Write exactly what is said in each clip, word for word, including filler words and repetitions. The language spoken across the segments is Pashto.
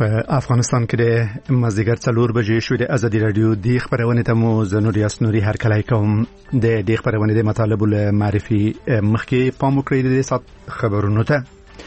په افغانستان کې د مازدیګر څلور بجې شوې د ازادي رادیو د خبرونه ته مو زنوري اسنوري هر کله کوم د د خبرونه د مطالب له معرفي مخکې پام وکړئ د سات خبرونو ته.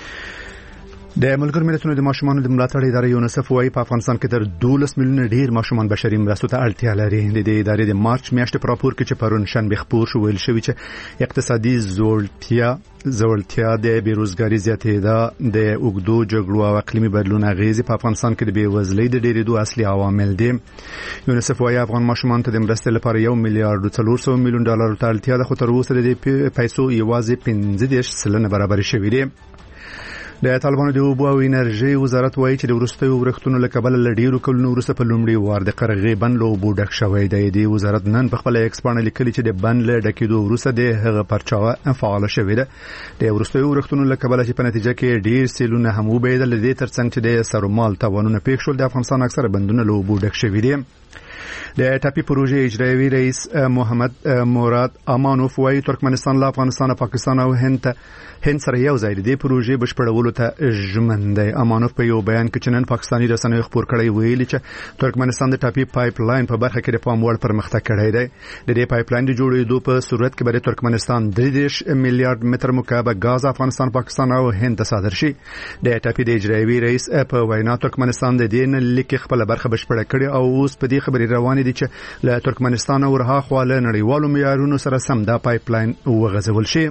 د ملګرو ملتونو د ماشومانو د ملاتړ ادارې یونیسف وايي په افغانستان کې تر دولس میلیونه ډیر ماشومان بشري مرستو ته اړتیا لري. د دې ادارې د مارچ میاشتې په راپور کې چې پرون شنبه خبر شو ویل شوی چې اقتصادي زوړتیا زوړتیا د بیروزګاری زیاتېدا د اوګدو جګړو او اقلیمي بدلون اغیزې په افغانستان کې د بیوزلۍ د ډېرېدو اصلي عوامل دي. یونیسف وايي افغان ماشومان ته د مرستې لپاره یو میلیارډ څلور سوه میلیون ډالر ته اړتیا ده، خو تر اوسه د پیسو یوازې پنځه دېرش سلنه برابر شوي دي. د طالبانو د اوبو او انرژي وزارت وایي چې د وروستیو ورښتونو له کبله له ډېرو کلونو وروسته په لومړي وار د قرغې بند له اوبو ډک شوی دی. د وزارت نن په خپله ایکس پاڼه لیکلي چې د بند له ډکېدو وروسته د هغه پرچاوه فعاله شوې ده. د وروستیو ورښتونو له کبله چې په نتیجه کې ډېر سیلونه هم وبهېدل، د دې ترڅنګ چې د سرومال تاوانونه پېښ شول، د افغانستان اکثره بندونه له اوبو ډک شوي دي. د ټاپي پروژې اجرایوي رئیس محمد مراد امانوف وايي ترکمنستان له افغانستان او پاکستان او هند هند سره یو ځای د پروژې بشپړولو ته ژمن دی. امانوف په یو بیان کې چې نن پاکستاني رسنیو خبر کړی ویلي چې ترکمنستان د ټاپي پایپ لاین په برخه کې د پام وړ پرمختګ کړی دی. د دې پایپ لاین د جوړېدو په صورت کې به ترکمنستان درې دېرش میلیارډ متر مکعب غاز افغانستان، پاکستان او هند ته صادر شي. د ټاپي د اجرایوي رئیس په وینا ترکمنستان د دې نه لیک خپل برخه بشپړه کړې او اوس په دې خبرې روانې دي چې له ترکمنستان او ورها خوا له نړیوالو معیارونو سره سم دا پایپ لاین وغځول شي.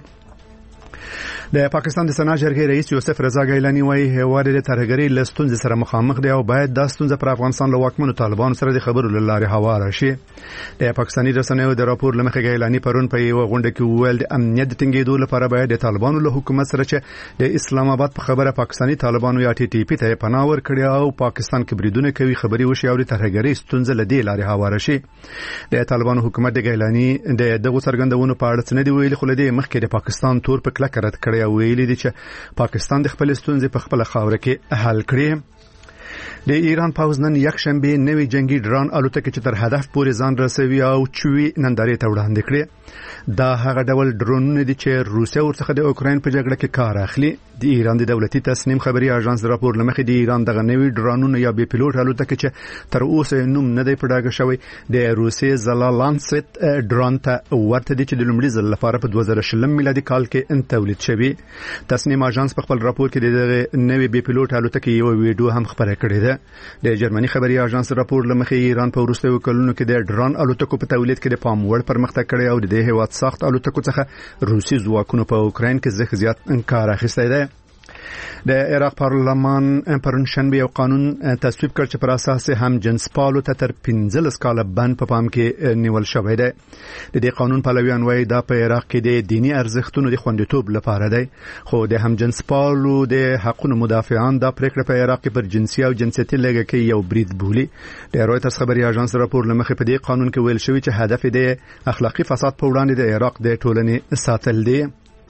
د پاکستان د سنا جرګې رئیس یوسف رضا ګیلانی وايي هیواد د ترهګرۍ له ستونزې سره مخامخ دی او باید دا ستونزه پر افغانستان له واکمنو طالبانو سره د خبرو له لارې هواره شي. د پاکستاني رسنیو د راپور له مخې ګیلانی پرون په یوه غونډه کې وویل د امنیت د ټینګېدو لپاره باید د طالبانو له حکومت سره چې د اسلام آباد په خبره پاکستاني طالبانو یا ټي ټي پی ته پناه ورکړي او پاکستان کې بریدونه کوي خبري وشي او د ترهګرۍ ستونزه له دې لارې هواره شي. د طالبانو حکومت د ګیلانی د دغه څرګندونو په اړه څه نه دی ویلي، خو له دې مخکې د پاکستان تور په کلکه رد کړی او ویلي دي چې پاکستان د خپل ستونزې په خپل خاوره کې حل کړي. د ایران پوځ نن یک شنبه نوې جنگي ډرون الوتکه چې تر هدف پورې ځان رسوي او چوي نندارې ته وړاندې کړي. دا هغه ډول ډرونونه دي چې روسیا ورڅخه د اوکراین په جګړه کې کار اخلي. د ایران د دولتي تصنیم خبري اژانس راپور لمخې د ایران دغه نوې ډرونونه یا بي پيلوټ الوتکه چې تر اوسه نوم نه دی پډاګه شوی د روسي زلا لانسټ ډرون ته ورته دي چې د لومړي ځل لپاره په دوه زره شلم میلادي کال کې ان تولید شوی. تصنیم اژانس په خپل راپور کې د نوې بي پيلوټ الوتکه یو ویډیو هم خبره کړې ده. د جرمني خبري اژانس راپور لمخې ایران په وروستیو کلونو کې د ډرون الوتکو په تولید کې د پام وړ پرمختګ کړی او د دې هیواد سخت الوتکو څخه روسي ځواکونو په اوکراین کې ځکه زیات انکار اخیستی دی. د عراق پارلمان پرون شنبه یو قانون تصویب کړ چې پر اساس هم جنس پالو ته تر پنځلس کاله بند په پام کې نیول شوی دی. د دې قانون پلویان وایي دا په عراق کې د دینی ارزښتونو د خوندیتوب لپاره دی، خو د هم جنس پالو د حقوقو مدافعان دا پریکړه په عراق کې پر جنسي او جنسیتي لږه کې یو برید بولي. د رویټرز خبري اژانس راپور لمخې په دې قانون کې ویل شوی چې هدف د اخلاقی فساد په وړاندې د عراق د ټولنې ساتل دی.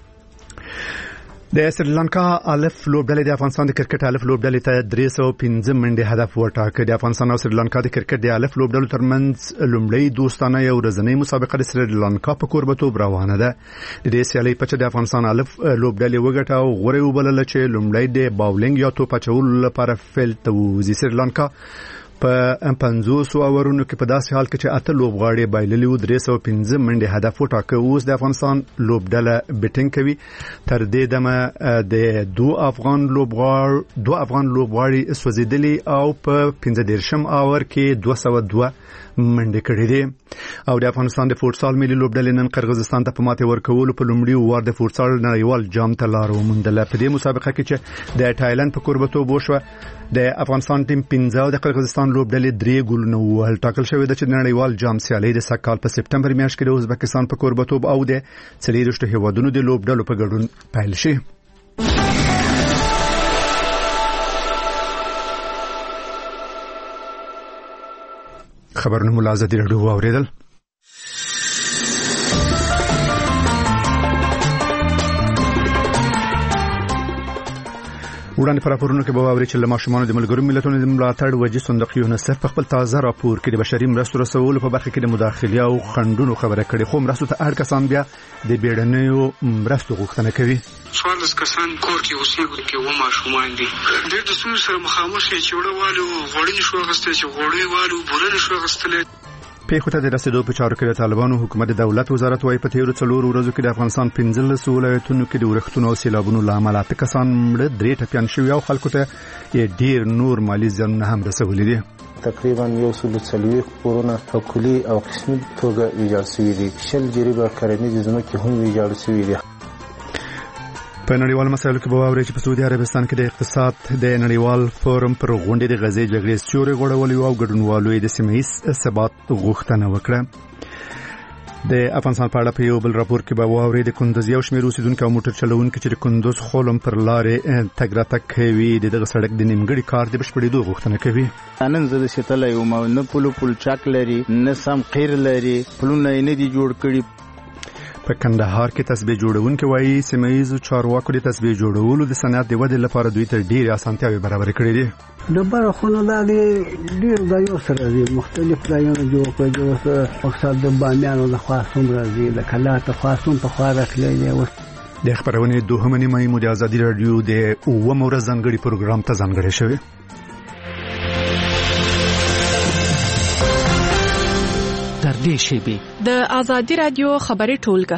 د سریلانکا الف لوبډلې د افغانستان د کرکټ الف لوبډلې ته درې سوه پنځه منډې هدف وټاکه. د افغانستان او سریلانکا د کرکټ د الف لوبډلو ترمنځ لومړی دوستانه یو ورځنۍ مسابقه د سریلانکا په کوربتوب روانه ده. د دې سیالۍ په چا د افغانستان الف لوبډلې وګټه او غوړې وبلله چې لومړی د باولینګ یا توپ اچولو لپاره فیلډ ته وځي. سریلانکا په پنځوس اورونو کې په داسې حال کې چې اته لوبغاړي بایللي و درې سوه پنځه منډې هدف وټاکه. اوس د افغانستان لوبډله بیټینګ کوي. تر دې دمه د دوه افغان لوبغاړي دوه افغان لوبغاړي سوځېدلي او په پنځه دېرشم اور کې دوه سوه دوه منډې کړې دي. او د افغانستان د فوټسال ملي لوبډلې نن قرغیزستان ته په ماتې ورکولو په لومړي وار د فوټسال نړیوال جام ته لار وموندله. په دې مسابقه کې چې د تایلند په کوربتوب وشوه، د افغانستان ټیم پنځه او د قرغیزستان لوبډلې درې ګولونه ووهل. ټاکل شوی ده چې د نړیوال جام سیالۍ د سږ کال په سپټمبر میاشت کې د ازبکستان په کوربتوب او د څلېرویشتو هیوادونو د لوبډلو په ګډون پیل شي. خبرونه مو له ازادي راډیو واورېدل. وړاندې پر راپورونو کې به واوري چې له ماشومانو د ملګرو ملتونو د ملاتړ وجې صندوق یونیسف په خپل تازه راپور کې د بشري مرستو رسولو په برخه کې د مداخلې او خنډونو خبره کړې، خو مرستو ته اړ کسان بیا د بیړنیو مرستو غوښتنه کوي. څوارلس کسان کور کې اوسېږي کې و ماشومان دي، ډېر د ستونزو سره مخامخ دي چې وړه والو غوړي نشو اخیستی، چې غوړي والو بوره نشو اخیستلی. پیښو ته د رسیدو په چارو کې د طالبانو حکومت د دولت وزارت وايي په تیرو څلورو ورځو کې د افغانستان پنځلس ولایتونو کې د ورښتونو او سیلابونو له امله اته کسان مړه، درې ټپیان شوي او خلکو ته یې ډېر نور مالي زیانونه هم رسولي دي. تقریبا یو سل څلوېښت کورونه په کلي او قسمي توګه ویجاړ شوي دي، شل جریبه کرنیزې ځمکې هم ویجاړ شوي دي. په نړیوال مسایلو کې به واوري چې په سعودي عربستان کې د اقتصاد د نړیوال فورم پر غونډې د غزې جګړې سیوري غوړولو او ګډونوالو د سیمه ییز ثبات غوښتنه وکړه. د افغانستان په اړه په یو بل راپور کې به واوري د کندوز یو شمېر اوسیدونکو او موټر چلوونکو چې د کندوز خولم پر لارې تګ راتګ کوي د دغه سړک د نیمګړي کار د بشپړېدو غوښتنه کوي. نن زه د شتله یم نه پلو پل چاک لري نه سم قیر لري، پلونه یې نه دي جوړ کړي. په کندهار کې تسبیح جوړونکي وایي سیمه ییزو چارواکو د تسبیح جوړولو د صنعت د ودې لپاره دوی ته ډېرې اسانتیاوې برابر کړې دي. د برخونو د ډېر ځایونو سره دي، مختلف ځایونه جوړ کړي، مقصد د بامیانو د خواصون راځي، د کلا ته خواصون په خوا راکلی دی. د خپرونې دوهمه نیمه مو د ازادي راډیو د اووم ورځ ځانګړي پروګرام ته ځانګړې شوې. تر دې شیبې د ازادي راډیو خبري ټولګه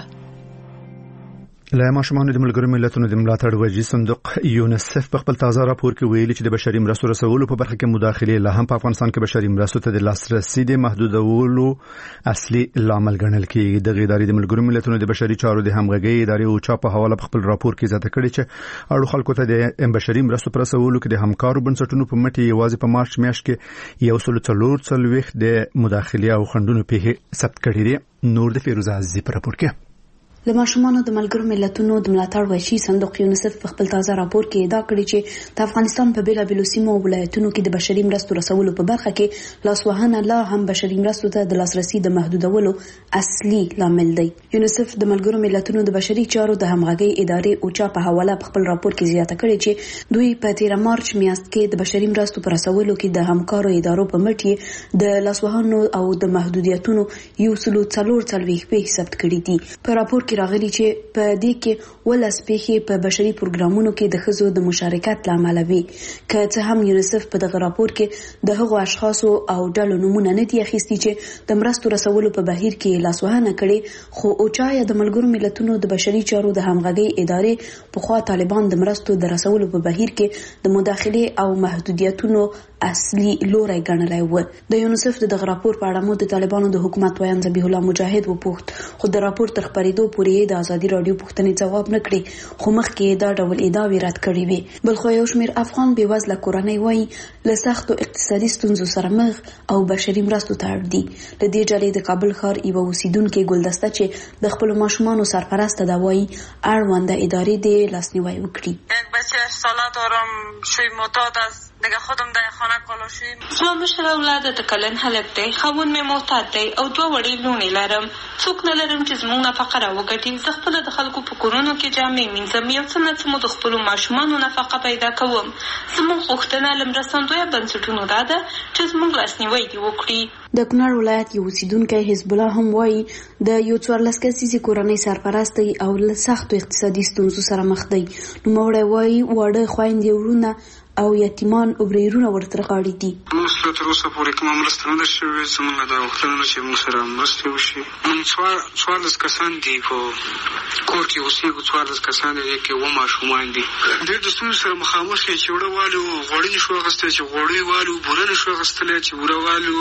له ماشومانو د ملګرو ملتونو د ملاتړ وجې صندوق یونیسف په خپل تازه راپور کې ویلي چې د بشري مرستو رسولو په برخه کې مداخلې لا هم په افغانستان کې بشري مرستو ته د لاسرسي د محدودولو اصلي لامل ګڼل کېږي. د ادارې د ملګرو ملتونو د بشري چارو د همغږۍ ادارې او چا په حواله په خپل راپور کې زیاته کړې چې اړو خلکو ته د بشري مرستو پر رسولو کې د همکارو بنسټونو په مټ یوازې په مارچ میاشت کې یو سل څلور څلوېښت د مداخلې او خنډونو پیښې ثبت کړې دي. نور د فیروزه عزیزي په راپور کې د ماشومانو د ملګرو ملتونو د ملاتړ وشي صندوق یونیسف په خپل تازه راپور کې ادعا کړې چې د افغانستان په بیلابېلو سیمو او ولایتونو کې د بشري مرستو رسولو په برخه کې لاسوهنه لا هم بشري مرستو ته د لاسرسي د محدودولو اصلي لامل دی. یونیسف د ملګرو ملتونو د بشري چارو د همغږۍ ادارې او چا په حواله په خپل راپور کې زیاته کړې چې دوی په تیر مارچ میاشت کې د بشري مرستو پر رسولو کې د همکارو ادارو په مټ د لاسوهنو او د محدودیتونو یو سل څلور څلوېښت پیښې ثبت کړې دي. په راپور کې راغلي چې په دې کې ولس پیښې په بشري پروګرامونو کې د ښځو د مشارکت لامل وي. که څه هم یونیسف په دغه راپور کې د هغو اشخاصو او ډلو نمونه نه دي اخیستي چې د مرستو رسولو په بهیر کې لاسوهنه کړي، خو اوچا یا د ملګرو ملتونو د بشري چارو د همغږۍ ادارې پخوا طالبان د مرستو د رسولو په بهیر کې د مداخلې او محدودیتونو اصلي لوری ګڼلی و. د یونیسف د دغه راپور په اړه مو د طالبانو د حکومت ویان ذبیح الله مجاهد وپوښت، خو د راپور تر خپرېدو پورې د ازادي راډیو پوښتنې ځواب نه کړې، خو مخکې دا ډول ادعاوې رد کړې وې. بل خو یو شمېر افغان بېوزله کورنۍ وایي له سختو اقتصادي ستونزو سره مخ او بشري مرستو ته اړ دي. له دې ډلې د کابل ښار یوه اوسیدونکې ګلدسته چې د خپلو ماشومانو سرپرسته ده وایي اړونده ادارې دې لاسنیوی وکړي. یک بچه هشت ساله دارم، شوی معتاد است، دیگه خودم در خانه کالا شویم. زما مشر اولاد د کلن هلک دی، خاوند مې معتاد دی او دوه وړې لوڼې لرم. څوک نه لرم چې زموږ نفقه راوګټي. زه خپله د خلکو په کورونو کې جامې مینځم، یو څه نه څه مو د خپلو ماشومانو نفقه پیدا کوم. زموږ غوښتنه له مرستندویه بنسټونو دا ده چې زموږ لاسنیوی دې وکړي. د کنړ ولایت یو اوسیدونکی حزب الله هم وایي د یو څوارلس کسیزې کورنۍ سرپرست دی او له سختو اقتصادي ستونزو سره مخ دی. نوموړی وایي واړه خویندې وروڼه او یتیمان او بریرونه ورته غاړي دي. موږ تر اوسه پورې کومه مرسته نه ده شوې، زموږ دا غوښتنه ده چې موږ سره مرسته وشي. موږ څوارلس کسان دي په کور کې اوسېږو، څوارلس کسان دي کې اووه ماشومان دي. ډېر د ستونزو سره مخامخ یې چې وړه والو غوړي نشو اخیستی، چې غوړي والو بوره نشو اخیستلی، چې بوره والو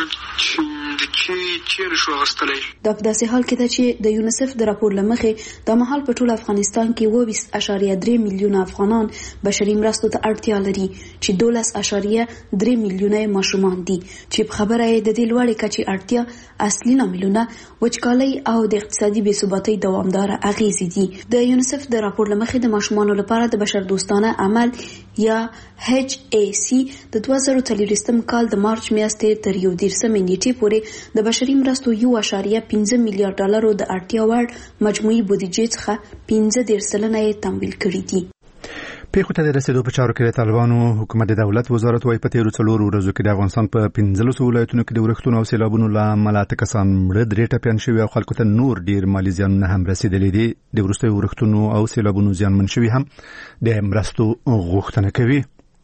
د چی نشو اخیستلی. دا په داسې حال کې ده چې د یونیسف د راپور له مخې دا مهال په ټول افغانستان کې اووه ویشت اعشاریه درې میلیونه افغانان بشري مرستو ته اړتیا لري چې دولس اعشاریه درې میلیونه ماشومان دي، چې په خبره یې د دې لوړې کچې اړتیا اصلي لاملونه وچکالۍ او د اقتصادي بې ثباتۍ دوامداره اغېزې دي. د یونیسف د راپور له مخې د ماشومانو لپاره د بشردوستانه عمل یا ایچ ای سی د دوه زره څلوېښتم کال د مارچ میاشتې تر یو دېرشمې نیټې پورې د بشري مرستو یو اعشاریه پنځه میلیارډ ډالرو د اړتیا وړ مجموعي بودیجې څخه پنځه دېرش سلنه یې تمویل کړي دي. پیښو ته د رسیدو په چارو کې د طالبانو حکومت د دولت وزارت وايي په تیرو څلورو ورځو کې د افغانستان په پنځلسو ولایتونو کې د ورښتونو او سیلابونو له امله اته کسان مړه، درې ټپیان شوي او خلکو ته نور ډیر مالي زیانونه هم رسیدلي دي. د وروستیو ورښتونو او سیلابونو زیانمن شوي هم د مرستو غوښتنه کوي.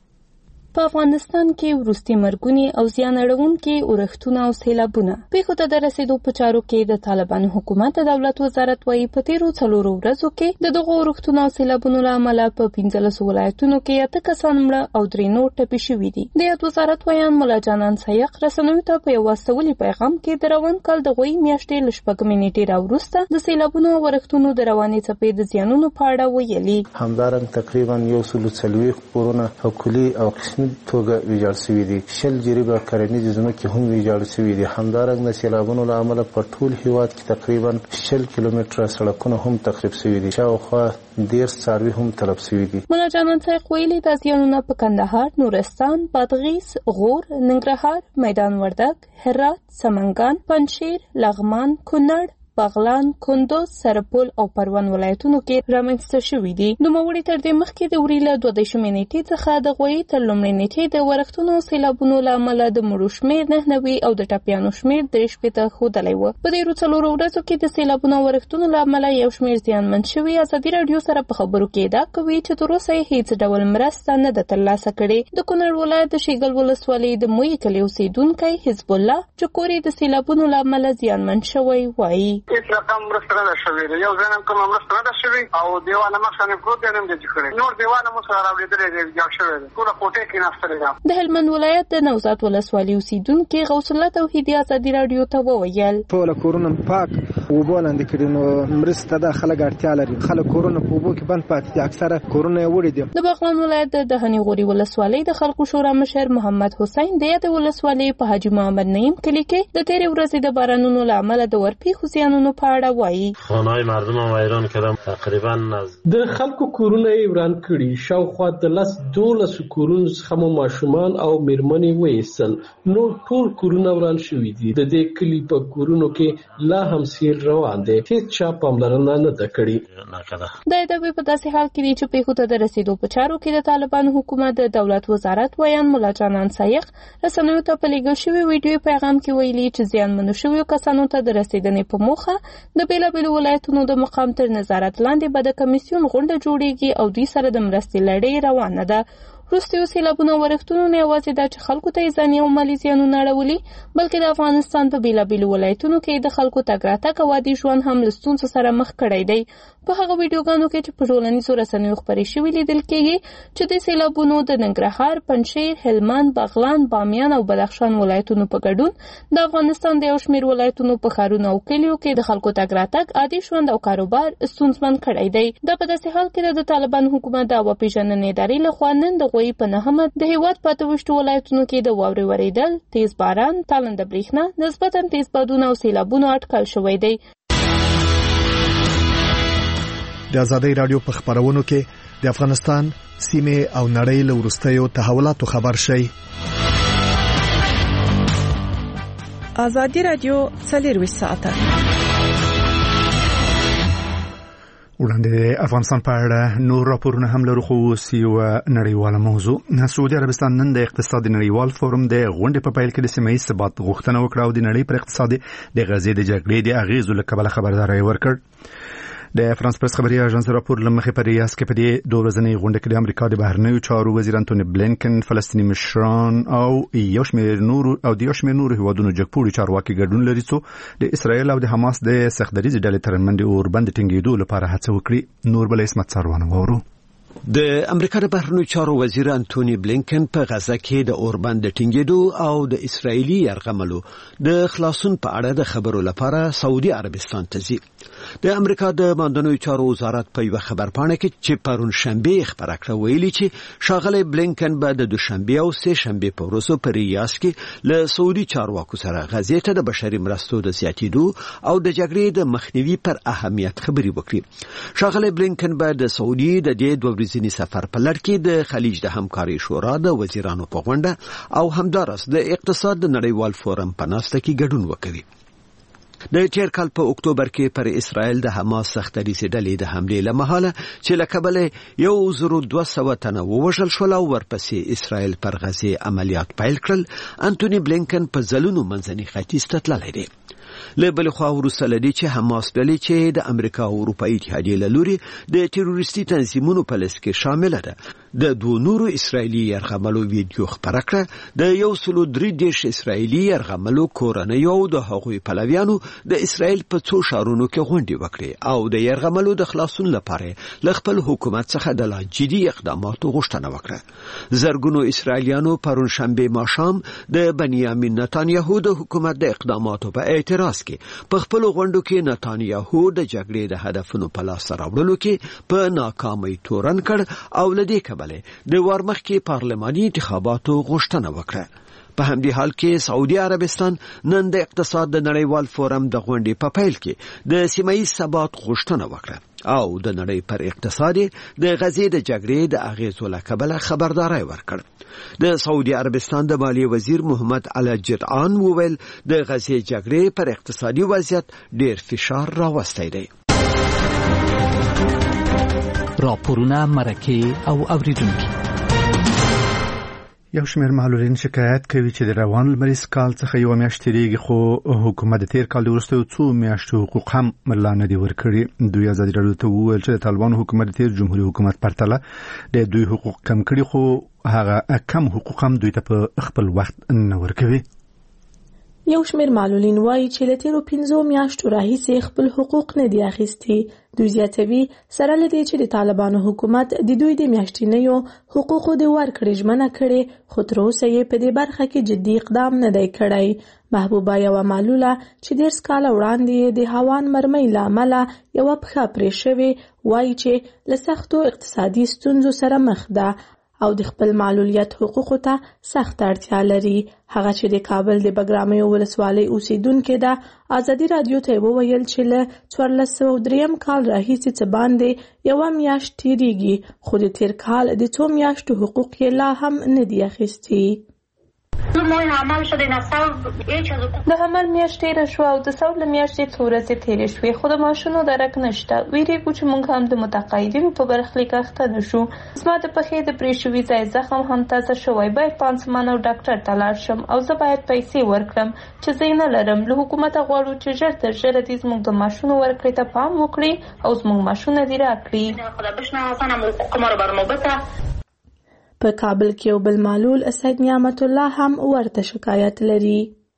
په افغانستان کې وروستي مرګونه او زیان اړونکي اورښتونه او سیلابونه. پیښو ته د رسیدو په چارو کې د طالبانو حکومت د دولت وزارت وايي په تیرو څلورو ورځو کې د دغو اورښتونو او سیلابونو له امله په پنځلسو ولایتونو کې اته کسان مړه او درې نور ټپي شوي دي. د یاد وزارت ویان مولا جانان سایق رسنیو ته په یو واستولي پیغام کې د روان کال د غوي میاشتې له شپږمې نیټې راوروسته د سیلابونو او اورښتونو د روانې څپې د زیانونو په اړه ویلي. همدارنګه تقریبا یو سل څلوېښت کورونه په کلي او قسمي توګه ویجاړ شوي دي. شل جریبه کرنیزې ځمکې هم ویجاړ شوي دي. همدارنګه د سیلابونو له امله په ټول هیواد کې تقریبا شل کیلومتره سړکونه هم تخریب شوي دي. شاوخوا دېرش څاروي هم تلف شوي دي. مولا جانان سایق ویلي دا زیانونه په کندهار، نورستان، بادغیس، غور، ننګرهار، میدان وردګ، هرات، سمنګان، پنجشیر، لغمان، کونړ، بغلان، کندوز، سرپل او پروان ولایتونو کې رامنځته شوي دي. نوموړي تر دې مخکې د وری له دوه دېرشمې نیټې څخه د غوي تر لومړۍ نیټې د ورښتونو او سیلابونو له امله د مړو شمېر نهه نوي او د ټپیانو شمېر درې شپېته ښودلی و. په تېرو څلورو ورځو کې د سیلابونو او ورښتونو له امله یو شمېر زیانمن شوي. ازادي راډیو سره په خبرو کې ادعا کوي چې تر اوسه یې هېڅ ډول مرسته نه ده ترلاسه کړې. د کونړ ولایت د شیګل ولسوالۍ د مویې کلي اوسېدونکی حزب الله چې کور یې د سیلابونو له امله زیانمن شوی وایي. هیڅ رقم مرسته نه ده شوې. یو ځای هم کومه مرسته نه ده شوې او دیوال مخ باندې پروت دی، هم دې کړی. نور دیوال هم سره راوړېدلی دی، جوړ شوی دی. ټوله کوټې کې ناستلې ده. د هلمند ولایت د نوزاد ولسوالۍ اوسېدونکي غوث الله توحیدي ازادي راډیو ته وویل. ټول کورونه پاک اوبه لاندې کړي، نو مرسته ده خلک اړتیا لري. خلک کورونه په اوبو کې بند پاتې دي، اکثره کورونه یې وړي دي. د بغلان ولایت د دهنی غوري ولسوالۍ د خلکو شورا مشر محمد حسین د یادې ولسوالۍ په حاجي محمد نعیم کلي کې د تېرې ورځې د بارانونو له امله د ورپېښو زیانونو په اړه وایي. خانه‌های مردم هم ویران کردم. تقریبا از د خلکو کورونه یې وران کړي. شاوخوا د لس دولس کورونو څخه مو ماشومان او میرمنې وایستل. نور ټول کورونه وران شوي دي. د دې کلي په کورونو کې لا هم سیل روان دی. هیڅ چا پاملرنه نه ده کړې. دا د په داسې حال کې دی چې پیښو ته د رسیدو په چارو کې د طالبانو حکومت د دولت وزارت ویان مولا جانان سایق رسنیو ته په لیږل شوي ویډیو پیغام کې ویلي چې زیانمنو شویو کسانو ته د رسیدنې په موخه د بېلابېلو ولایتونو د مقام تر نظارت لاندې به د کمیسیون غونډه جوړیږي او دوی سره د مرستې لړۍ روانه ده. وروستیو سیلابونو او ورښتونو نه یوازې دا چې خلکو ته یې ځاني او مالي زیانونه اړولي، بلکې د افغانستان په بېلابېلو ولایتونو کې د خلکو تګ راتګ او عادي ژوند هم له ستونزو سره مخ کړی دی. په هغه ویډیوګانو کې چې په ټولنیزو رسنیو خپرې شوي لیدل کېږي چې د سیلابونو د ننګرهار، پنجشیر، هلمند، بغلان، بامیان او بدخشان ولایتونو په ګډون د افغانستان د یو شمېر ولایتونو په ښارونو او کلیو کې د خلکو تګ راتګ، عادي ژوند او کاروبار ستونزمن کړی دی. دا په داسې حال کې د طالبان حکومت د هوا پېژندنې ادارې لخوا نن د غوي په نهمه د هېواد په اته ویشتو ولایتونو کې د واورې ورېدل، تیز باران، تالنده برېښنا، نسبتا تیز بادونه او سیلابونو اټکل شوی دی. د ازادي راډیو په خبرونو کې د افغانستان سیمه او نړۍ له وروستیو تحولاتو خبر شي. ازادي راډیو څلور ساعته وړاندې افغانستان په اړه نور راپورونه هم لرو، خو یو نړیواله موضوع. سعودي عربستان نن د اقتصادي نړیوال فورم د غونډې په پیل کې د سیمه ییز ثبات غوښتنه وکړه او د نړۍ پر اقتصاد د غزې د جګړې د اغیزو له کبله خبرداری ورکړ. د فرانس پریس خبري اژانس راپور لمخې په ریاض کې په دې دوه ورځنۍ غونډه کې د امریکا د بهرنیو چارو وزیر انټونی بلینکن، فلسطیني مشران او یو شمېر نور او د یو شمېر نور هیوادونو جګپوړي چارواکي ګډون لري چې د اسرایل او د حماس د سختدریز ډلې ترمنځ د اوربند ټینګېدو لپاره هڅه وکړي. نور بل اسمت سروانه وورو. د امریکا د بهرنیو چارو وزیر انټونی بلینکن په غزه کې د اوربند ټینګېدو او د اسرایلی یرغملو د خلاصون په اړه د خبرو لپاره سعودي عربستان ته ځي. د امریکا د بهرنیو چارو وزارت په یو خبرپاڼه کې چې پرون شنبه خبره کړه ویلي چې شاغلی بلینکن به د دوشنبه او سه شنبه په ورځو په ریاض کې له سعودي چارواکو سره غزې ته د بشري مرستو د زیاتېدو او د جګړې د مخنیوي پر اهمیت خبرې وکړي. شاغلی بلینکن به د سعودي د دې دوه ورځني سفر په لړ کې د خلیج د همکاري شورا د وزیرانو په غونډه او همدارس د اقتصاد د نړیوال فورم په ناسته کې ګډون وکړي. د تیر کال په اکتوبر کې پر اسرائیل د حماس سختریزې ډلې د حملې لمحاله چې له کبله یو زر دوه سوه تنه ووژل شول او ورپسې اسرائیل پر غزه عملیات پیل کړل. انټونی بلینکن په ځلونو منځني ختیځ ته تللی دی. له بل خوا وروسته لدی چې حماس ډلې چې د امریکا او اروپایي اتحادیې له لوري د تروریستي تنظیمونو په لست کې شامل ده د دوه نورو اسرایلی یرغملو ویډیو خبره کړه. د یو سلو درې دیش اسرایلی یرغملو کورنۍ او د هغوی پلویانو د اسرائیل په څو ښارونو کې غونډې وکړې او د یرغملو د خلاصون لپاره له خپل حکومت څخه د لا جدي اقداماتو غوښتنه وکړه. زرګونو اسرایلیانو پرون شنبه ماښام د بنیامین نتانیاهو د حکومت د اقداماتو په اعتراض کې په خپل غونډو کې نتانیاهو د جګړې د هدفونو په لاس راوړلو کې په ناکامۍ تورن کړ او لدې کبل د ورمخکې پارلماني انتخاباتو غوښتنه وکړه. په همدې حال کې سعودي عربستان نن د اقتصاد د نړیوال فورم د غونډې په پیل کې د سیمه‌ییز ثبات غوښتنه وکړه او د نړۍ پر اقتصاد د غزې د جګړې د اغیزو له کبله خبرداري ورکړ. د سعودي عربستان د مالیې وزیر محمد علی جدعان وویل د غزې جګړې پر اقتصادي وضعیت ډیر فشار راوستی دی. راپورونه مرکه او اوریدونکو. یو شمېر معلولین شکایت کوي چې د روان لمریز کال څخه یو میاشت تیریږي خو حکومت د تیر کال د وروستیو څو میاشتو حقوق هم لا نه دي ورکړي. دوی ازادي راډیو ته وویل چې د طالبانو حکومت د تیر جمهوریت حکومت پرتله د دوی حقوق کم کړي خو هغه کم حقوق هم دوی ته په خپل وخت نه ورکوي. یو شمېر معلولین وایي چې له تیرو پنځو میاشتو راهیسې خپل حقوق نه دي اخیستي. دوی زیاتوي سره له دې چې د طالبانو حکومت د دوی د میاشتنیو حقوقو د ورکړې ژمنه کړې خو تر اوسه یې په دې برخه کې جدي اقدام نه دی کړی. محبوبه یوه معلوله چې ډېر کاله وړاندې د هوان مرمۍ له امله یوه پښه پرې شوې وایي چې له سختو اقتصادي ستونزو سره مخ ده او د خپل معلولیت حقوقو ته سخت اړتیا لري. هغه چې د کابل د بګرامیو ولسوالۍ اوسیدونکې ده ازادي راډیو ته وویل چې له څوارلس سوه دریم کال راهیسې څه باندې یوه میاشت تیریږي خو د تیر کال د څو میاشتو حقوق یې لا هم نه دي اخیستي. د حمل میاشت تیره شوه او د سول میاشتې څو ورځې تیرې شوې خو د معاشونو درک نشته. ویریږو چې موږ هم د متقاعدینو په برخلیک اخته نه شو. زما د پښې د پرې شوي ځای زخم هم تازه شوی. باید پانسمان او ډاکټر ته لاړ شم او زه باید پیسې ورکړم چې زه یې نه لرم. له حکومته غواړو چې ژر تر ژره دې زموږ د معاشونو ورکړې ته پام وکړي او زموږ معاشونه دې راکړي. په کابل کې یو بل معلول سید نعمت الله هم ورته شکایت لري.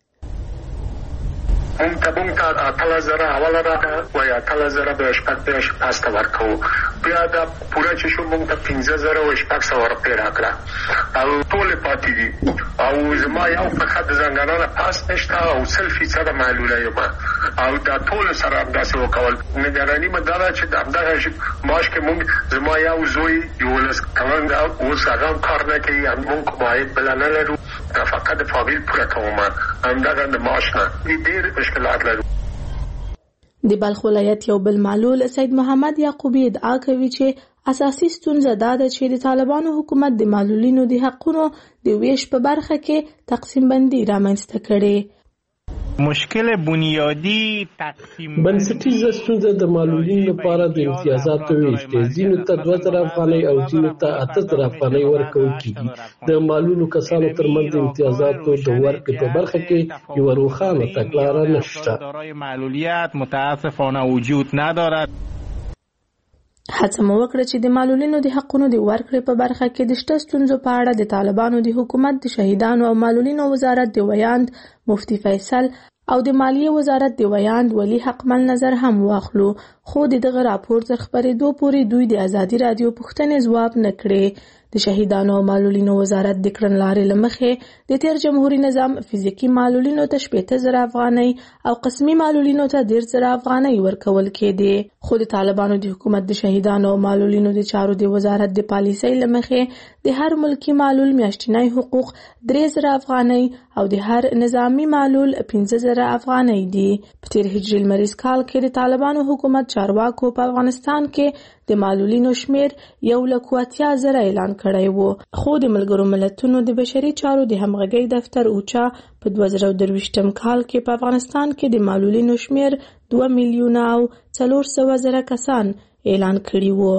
مونږ ته مونږ ته اتله زره اوله راغله وایي اتله زره به شپږ دېرش پاسته ورکوو. بیا دا پوره چې شو مونږ ته پنځه زره او شپږ سوه روپۍ راکړه او ټولې پاتې دي او زما یو پښه د زنګانه نه پاس نشته او سل فیصده معلوله یم او دا ټول سره همداسې وکول. نګراني مې دا ده چې د همدغه معاش کې مونږ زما یو زوی یولس کلن ده اوس هغه هم کار نه کوي. مونږ کوم عاید بله نه لرو فقط د فامیل پوره کوم همدغه د معاش نه ډېر مشکلات لرو. د بلخ ولایت یو بل معلول سید محمد یعقوبی ادعا کوي چې اساسي ستونزه دا ده چې د طالبانو حکومت د معلولینو د حقونو د ویش په برخه کې تقسیم بندي رامنځته کړي. مشکل بنیادی تقسیم بنسټیزه ستونزه د معلولینو لپاره د امتیازاتو ویش دی. ځینو ته دوه زره افغانۍ او ځینو ته اته زره افغانۍ ورکول کېږي. د معلولو کسانو ترمنځ د امتیازاتو د ورکړې په برخه کې یوه روښانه تګلاره نشته. دارای معلولیت متاسفانه وجود ندارد. هڅه مو وکړه چې د معلولینو د حقونو د ورکړې په برخه کې د شته ستونزو په اړه د طالبانو د حکومت د شهیدانو او معلولینو وزارت د ویاند مفتی فیصل او د مالیې وزارت د ویاند ولی حقمل نظر هم واخلو خو د دغه راپور تر خپرېدو پورې دوی د ازادي راډیو پوښتنې ځواب نه کړې. د شهیدانو او معلولینو وزارت د کړنلارې له مخې د تیر جمهوریت نظام فزیکي معلولینو ته شپېته زره افغانۍ او قسمي معلولینو ته دېرش زره افغانۍ ورکول کېدې. خو د طالبانو د حکومت د شهیدانو او معلولینو د چارو د وزارت د پالیسۍ له مخې د هر ملکی معلول میاشتنی حقوق درې زره افغانۍ او د هر نظامی معلول پنځه زره افغانۍ دي. په تیر هجري لمریز کال کې د طالبانو حکومت چارواکو په افغانستان کې د معلولینو شمیر یو لک اتیا زره اعلان کړی و. خو د ملګرو ملتونو د بشري چارو د همغږۍ دفتر اوچا په دوه زره درویشتم کال کې په افغانستان کې د معلولینو شمیر دوه میلیونه او څلور سوه زره کسان اعلان کړي وو.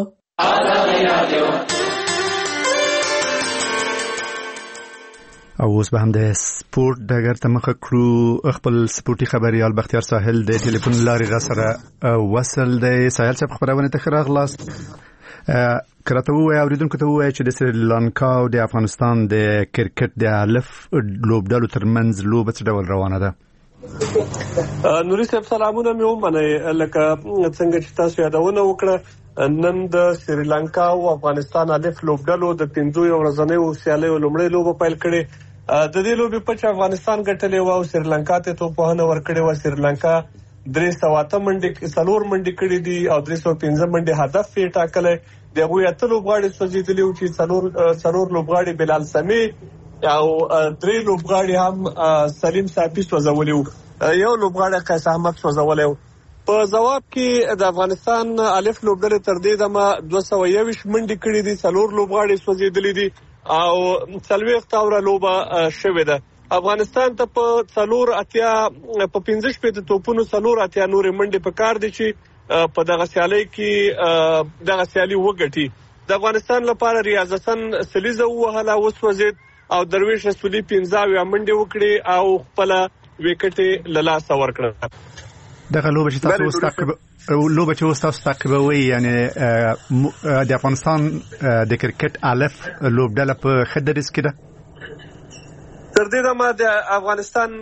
او اوس به هم د سپورت ډګر ته مخه کړو. خپل سپورتي خبريال بختیار ساحل د ټلیفون لارې غسره وصل دی. ساحل صاحب خبرونه ته راغلاست. کراته وای اوریدونکو ته وای چې د سریلانکا او د افغانستان د کرکټ د الف لوبډلو ترمنځ لوبه څه ډول روانه ده؟ نوري صاحب سلامونه مې ومنئ. لکه څنګه چې تاسو یادونه وکړه، نن د سریلانکا او افغانستان الف لوبډلو د پنځو ورځنیو سیالیو لومړۍ لوبه پیل کړې. د دې لوبې په چې افغانستان ګټلې و او سریلانکا ته توپونه ورکړې و. سریلانکا درې سوه اته منډې څلور منډې کړې دي او درې سوه پنځه منډې هدف یې ټاکلی. د هغوی اته لوبغاړي سوځېدلي وو چې څلور څلور لوبغاړي بلال سمي او درې لوبغاړي هم سلیم صافي سوځولي وو. یو لوبغاړی قیس احمد سوځولی وو. په جواب کې د افغانستان الف لوبډلې تر دې دمه دوه سوه یوویشت منډې کړې دي، څلور لوبغاړي سوځېدلي دي او څلوېښت اوره لوبه شوې ده. افغانستان ته په څلور اتیا په پنځه شپېته توپونو څلور اتیا نورې منډې په کار دي چې په دغه سیالۍ کې دغه سیالي وګټي. د افغانستان لپاره ریاض حسن سلیزه ووهله، وسوځېد او درویش رسولي پنځه اویا منډې وکړې او خپله ویکټ یې له لاسه ورکړه. دغه لوبه چې تاسو واستعقب لوبه چې اوس تاسو تعقیبوي، یعنی د افغانستان د کرکټ الف لوبډله په ښه دریځ کې ده؟ تر دې دمه د افغانستان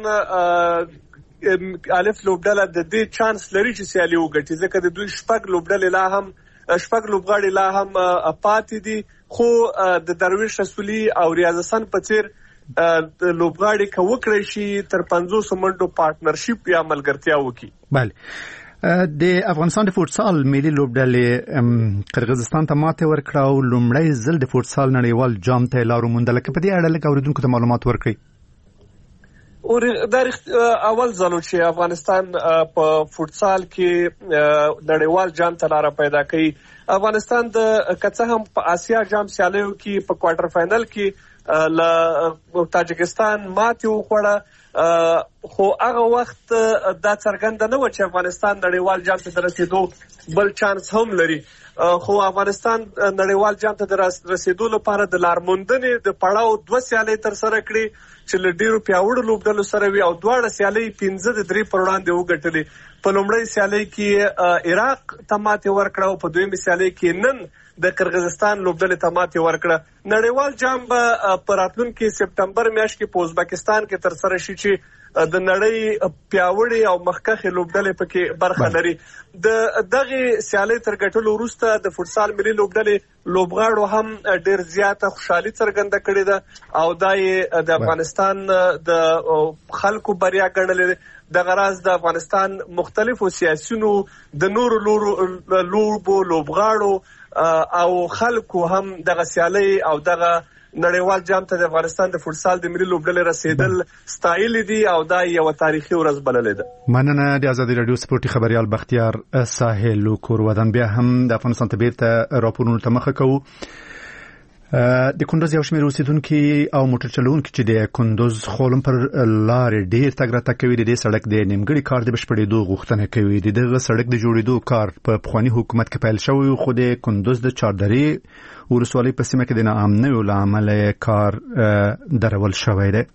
الف لوبډله د دې چانس لري چې سیالي وګټي، ځکه د دوی شپږ لوبډلې لا هم شپږ لوبغاړي لا هم پاتې دي. خو د درویش رسولي او ریاض حسن په څیر د لوبغاړي که وکړی شي تر پنځوسو منډو پارټنرشپ یا ملګرتیا وکړي. بله، د افغانستان د فوټسال ملي لوبډلې قرغیزستان ته ماته ورکړه او لومړی ځل د فوټسال نړیوال جام ته لار وموندله. که په دې اړه لږ اورېدونکو ته معلومات ورکړئ. دا اول ځل چې افغانستان په فوټسال کې نړیوال جام ته لاره پیدا کوي. افغانستان د که څه هم په آسیا جام سیالیو کې په کوارټر فاینل کې له تاجکستان ماتې وخوړه، خو هغه وخت دا څرګنده نه وه چې افغانستان نړیوال جام ته د رسېدو بل چانس هم لري. خو افغانستان نړیوال جام ته د رسېدو لپاره د لارموندنې د پړاو دوه سیالۍ ترسره کړي چې له ډېرو پیاوړو لوبډلو سره وي او دواړه سیالۍ پنځه د درې پر وړاندې وګټلې. په لومړۍ سیالۍ کې عراق ته ماتې ورکړه او په دویمې سیالۍ کې نن د قرغیزستان لوبډلې ته ماتې ورکړه. نړیوال جام به په راتلونکي سپټمبر میاشت کې په ازبکستان کې ترسره شي چې د نړۍ پیاوړې او مخکښې لوبډلې پکې برخه لري. د دغه سیالۍ تر ګټلو وروسته د فوټسال ملي لوبډلې لوبغاړو هم ډېر زیاته خوشحالي څرګنده کړې ده او دا یې د افغانستان د خلکو بریا ګڼلې. دغه راز د افغانستان مختلفو سیاسیونو د نورو لوبو لوبغاړو او خلکو هم دغه سیالۍ او دغه نړیوال جام ته د افغانستان د فوټسال د ملي لوبډلې رسېدل ستایلي دي او دا یوه تاریخي ورځ بللې ده. مننه د ازادي راډیو سپورتي خبريال بختیار ساحل کورودان. بیا هم د افغانستان ته بیرته راپورونو ته مخه کوو. د کندوز یو شمېر اوسیدونکي او موټر چلوونکي چې د کندوز خولم پر لارې ډېر تګ راتګ کوي، د دې سړک د نیمګړي کار د بشپړېدو غوښتنه کوي. د دغه سړک د جوړېدو کار په پخواني حکومت کې پیل شوی، خو د کندوز د چاردرې ولسوالۍ په سیمه کې د ناامنیو له امله کار درول شوی دی.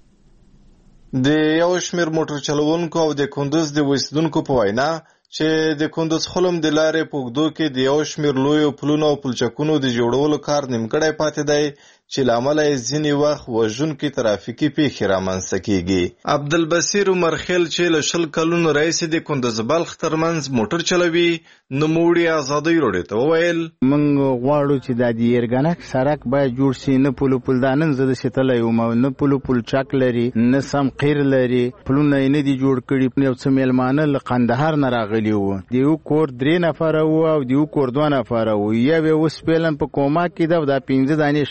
د یو شمېر موټر چلوونکو او د کندوز د اوسیدونکو په وینا چې د کندوز خلم د لارې په اوږدو کې د یو شمېر لویو پلونو او پلچکونو د جوړولو کار نیمګړی پاتې دی چې له امله یې ځینې وخت وژونکي ترافیکي پیښې رامنځته کېږي. عبدالبصیر عمرخیل چې له شل کلونو راهیسې د کندوز بلخ ترمنځ موټر چلوي، نوموړي ازادۍ راډیو ته وویل: موږ غواړو چې دا د یرګنک سړک باید جوړ شي. نه پلو پل دا نن زه داسې تللی وم، نه پلو پلچک لري، نه سم قیر لري، پلونه یې نه دي جوړ کړي. یو څه میلمانه له قندهار نه راغلي وو، د یو کور درې نفره وو او د یو کور دوه نفره وو. یو یې اوس فعلا په کوما کې ده او دا پنځه دانې شهیدان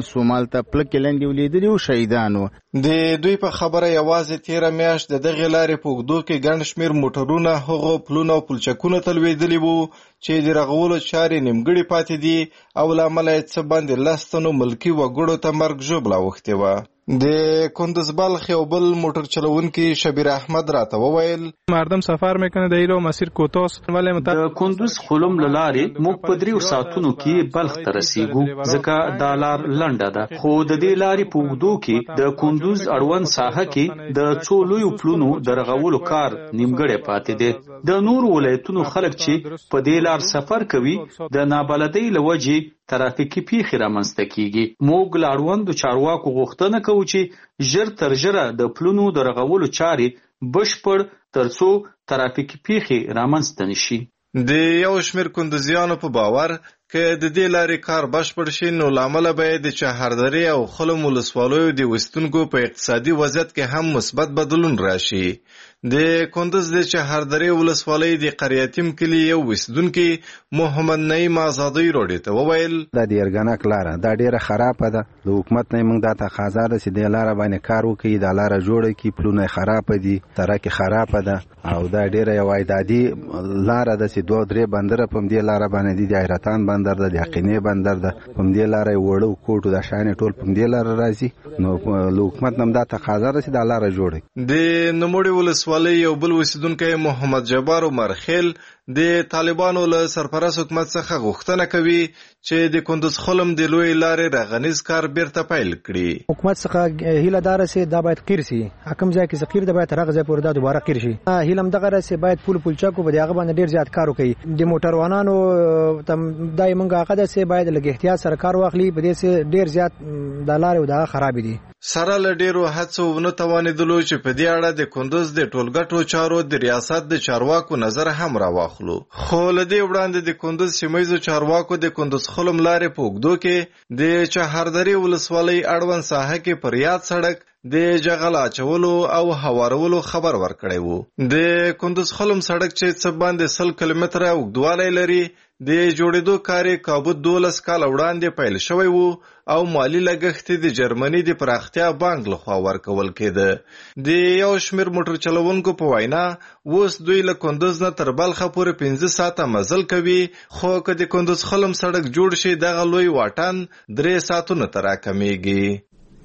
سومال ته پلکې لنډې ولیدلې او شهیدان وو. د دوی په خبره یوازې تیره میاشت د دغې لارې په اوږدو کې ګڼ شمېر موټرونه هغو پلونه او پلچکونه ته لوېدلي وو چې د رغولو چارې نیمګړې پاتې دي او له امله یې څه باندې لس تنو ملکي وګړو ته مرګ ژوبله اوښتې وه. د کندز بلخ یو بل موټر چلونکي شبیر احمد راته وویل مردم سفر میکنه د ایرو مسیر کوتاس ولی مت د کندز خلم لارې موږ په دریو ساعتونو کې بلخ ته رسیږو ځکه دا لار لنډه ده خو د دې لارې په اوږدو کې د کندز اړوند ساحه کې د څو لویو پلونو د رغولو کار نیمګړی پاتې دی. د نور ولایتونو خلک چې په دې لار سفر کوي د نابلدۍ له وجې ترافیکي پیښې رامنځته کیږي. موږ له اړوندو چارواکو غوښتنه کوو چې ژر تر ژره د پلونو د رغولو چارې بشپړ ترڅو ترافیکي پیښې رامنځته نشي. د یو شمېر کندوزیانو په باور که د دې لارې کار بشپړ شي نو له امله به د چهاردرې او خلم ولسوالیو د اوسیدونکو په اقتصادي وضعیت کې هم مثبت بدلون راشي. د کندز د چهاردرې ولسوالۍ د قریاتیم کلي یو اوسیدونکي محمد نعیم آزادۍ راډیو ته وویل دا د یرګنک لاره دا ډیره خرابه ده. د حکومت نه موږ دا تقاضا ده چې د لاره باندې کار وکړي، دا لاره جوړه کړي. پلونه خرابه دي، سړک خرابه ده او دا ډیره یو عایدادي لاره ده چې دوه درې بندر په دې لاره باندې دي. د حیرتان بندر ده، د یقیني بندر ده، په دې لاره وړو کوټو د شان ټول په دې لاره راځي. نو له حکومت نه دا تقاضا ده چې دا لاره جوړه کړي. د نوموړي ولسوالۍ یو بل اوسیدونکی محمد جبار عمر خیل د طالبانو له سرپرست حکومت څخه غوښتنه کوي چې د کندز خلم د لوی لارې رغنیز کار بیرته پیل کړي. حکومت څخه هیله دار سي دا باید قیر سي، حکم ځای کې ذخیر د باید رغ ځای پورې دا دوباره قیر شي. هیله دغه راسي باید پول پولچاکو به هغه باندې ډیر زیات کار وکړي. د موټر وانانو تم دای منګه هغه سي باید لګ احتیاط سره کار واخلي. به دې سي ډیر زیات د لارې دا خراب دي. سره له ډیرو هڅو ونه توانېدلو چې په دې اړه د کندز د ټولګټو چارو د ریاست د چارواکو نظر هم راواخلو. خو له دې وړاندې د کندز سیمایي چارواکو د کندز خلم لارې په اوږدو کې د چهاردرې ولسوالۍ اړوند ساحه کې پر یاد سړک د جغل اچولو او هوارولو خبر ورکړی وو. د کندز خلم سړک چې څه باندې سل کیلومتره اوږدوالی لري د جوړېدو کار یې کابو دولس کاله وړاندې پیل شوی وو او مالی لګښت د جرمني د پراختیا بانک لخوا ورکول کېده. د یو شمېر موټر چلونکو په وینا اوس دوی له کندز نه تر بلخه پورې پنځه ساعته مزل کوي، خو که د کندز خلم سړک جوړ شي دغه لوی واټن درې ساعتونو ته راکمیږي.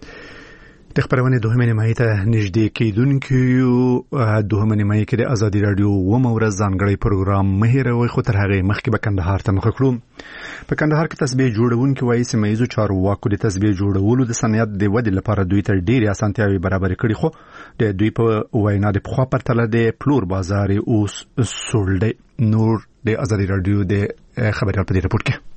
د خبرونه دوهمه نیمایي ته نږدې کېدونکو دوهمه نیمایي کې د ازادي رادیو اوومه ورځ ځانګړی پروګرام مه هېروئ، خو تر هغې مخکې به کندهار ته مخه کړو. په کندهار کې تسبیح جوړونکي وایي سیمه ییزو چارواکو د تسبیح جوړولو د صنعت د ودې لپاره دوی ته ډېرې اسانتیاوې برابرې کړي، خو د دوی په وینا د پخوا پرتله د پلور بازار اوس سوړ دی. نور د ازادي رادیو د خبريال په دې رپورټ کې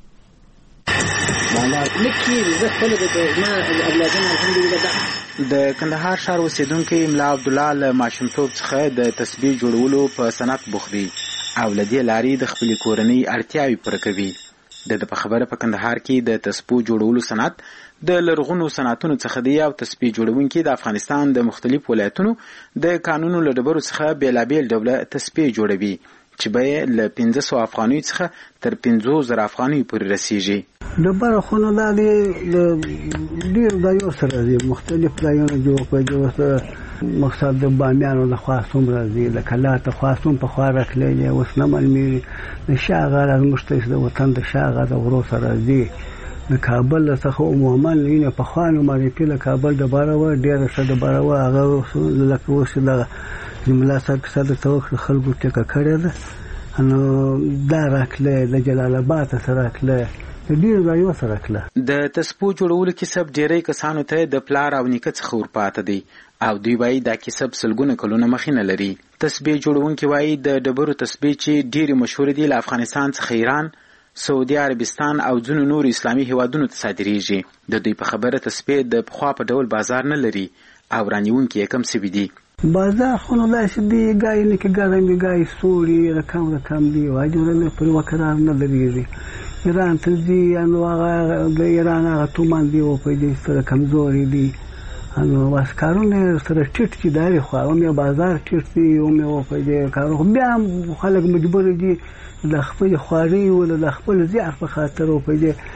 د کندهار ښار اوسیدونکي ملا عبدالله له ماشومتوب څخه د تسبیح جوړولو په صنعت بوخت دی او له دې لارې د خپلې کورنۍ اړتیاوې پوره کوي. د په خبره په کندهار کې د تسبیح جوړولو صنعت د لرغونو صنعتونو څخه دی او تسبیح جوړونکي د افغانستان د مختلف ولایتونو د قانونو له ډبرو څخه بیلابیل ډوله تسبیح جوړوي چې به له پنځه سوه افغانیو څخه تر پنځو زره افغانیو پورې رسیږي. ډبره خونه دا دی ډېر ځایو سره دي، مختلف ځایونه جوړ کړي. جوړ مقصد د بامیانو د خوا څومره دي، د کلا ته خوا څوم په خوا راکلی دی، اوس نه معلومېږي. د شاغر زموږ ته د وطن د شاغر د غرو سره دي. د کابل څخه عموما اینې پخوا نو معرفي له کابل ډبره وه، ډېره ښه ډبره وه. هغه لکه اوس دغه ملا صاحب کیسه درته وکړه، خلکو ټیکه کړې ده. نو دا راکلی د جلال آباد څخه راکلی ډېر ځایو سره راکله. د تسبیح جوړولو کسب ډېری کسانو ته د پلار او نیکه څخه ورپاته دی او دوی وایي دا کسب سلګونه کلونه مخینه لري. تسبیح جوړونکي وایي د ډبرو تسبیح چې ډېرې مشهورې دي له افغانستان څخه ایران، سعودي عربستان او ځینو نورو اسلامي هیوادونو ته صادریږي. د دوی په خبره تسبیح د پخوا په ډول بازار نه لري او رانیونکي یې کم سوي دي. بازار خو نو داسې دی، ګای نه کې ګرم وي، ګای سوړ وي، رقم رقم دي. واجوړلی پر یوه قرار نه درېږي. ایران ته ځي، نو هغه د ایران هغه تومان دی وپیدې سره کمزوري دي. نو بس کارونه سره ټیټ چې دا خو هم یې بازار ټیټ دی، هم یې وپیدې کارونه. خو بیا هم خلک مجبور دي د خپل خواري ولا د خپل زیار په خاطر وپیدې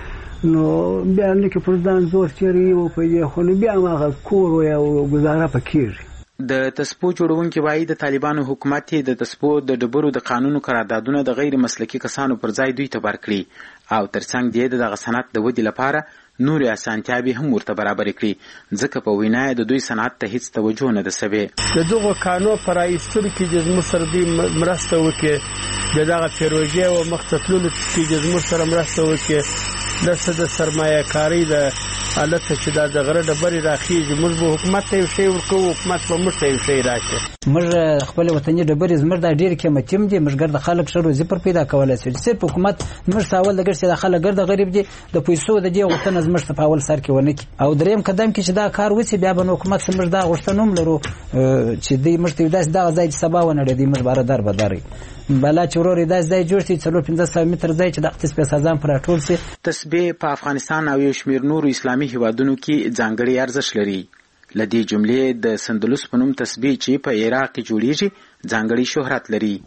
نو بیا نه کې پر ځان زور چیرې و په دې خو بیا هغه کور یا گزاره پکېږي. د تسپو جوړونکي وایي د طالبانو حکومت د تسپو د ډبرو د قانونو قراردادونه د غیر مسلکي کسانو پر ځای دوی ته ورکړي او ترڅنګ د دغه صنعت د ودې لپاره نورې اسانتیاوې هم ورته برابر کړي ځکه په وینا د دوی صنعت ته هیڅ توجه نه ده سوې. د دغه قانون پر ایستلو کې د زموږ سره دوی مرسته وکړي، د دغه پروژې او مقصدونو کې د زموږ سره مرسته وکړي. دسته د سرمایه کاری د حالت چې دا د غره ډبرې راخیږي، موږ به حکومت ته یو شی ورکوو، حکومت به موږ ته یو شی راکړي. موږ خپل وطني ډبرې زموږ دا ډېر قیمتي دي، موږ ګرد خلک ښه روزي پر پیدا کولی شي. صرف حکومت موږ ته اول د ګرد چې د خلک ګرد غریب دي د پیسو د دې غوښتنه زموږ ته په اول سر کې ونه کړي. او دریم قدم کې چې دا کار وشي بیا به نو حکومت څخه موږ دا غوښتنه هم لرو چې دوی موږ ته یو داسې دغه ځای چې سبا ونړېدي موږ به دار بداري بلا چې ورور داسې ځای جوړ شي څلور پنځه سوه متر ځای چې د اقتصاد سازان پر راټول شي. تسبیح په افغانستان او یو شمېر نورو اسلامي هیوادونو کې ځانګړی ارزښت لري. له دې جملې د سندلوس په نوم تسبیح چې په عراق کې جوړیږي ځانګړی شهرت لري.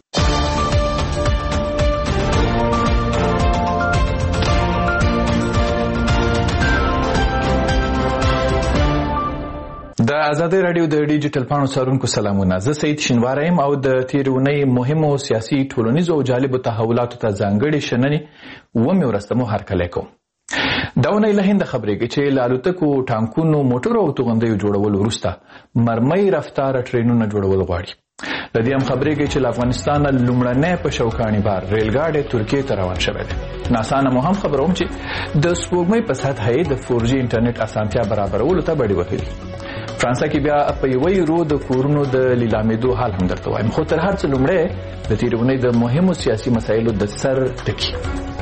د ازادي رادیو د ډیجیټل پاڼو څارونکو سلامونه. زه سید شینواری یم او د تیرونی مهمو سیاسي ټولنیزو او جالبو تحولاتو ته ځانګړې شننې ومې ورسته مو هرکلی کوم. دا اونۍ له هنده خبرېږي چې له الوتکو، ټانکونو، موټرو او توغندیو جوړولو وروسته مرمۍ رفتاره ټرینونه جوړول غواړي. له دې هم خبرېږي چې له افغانستانه لومړنی په شوکاڼي بار ریلګاډی ترکیې ته روان شوی دی. ناسا نه مو هم خبروم چې د سپوږمۍ په سطحه یې د فور جي انټرنیټ اسانتیا برابرولو ته بډې وهلي. فرانسه کې بیا په یوه یورو د کورونو د لیلامېدو حال هم درته وایم. خو تر هر څه لومړی د تېرونۍ د مهمو سیاسي مسایلو د سر ټکي.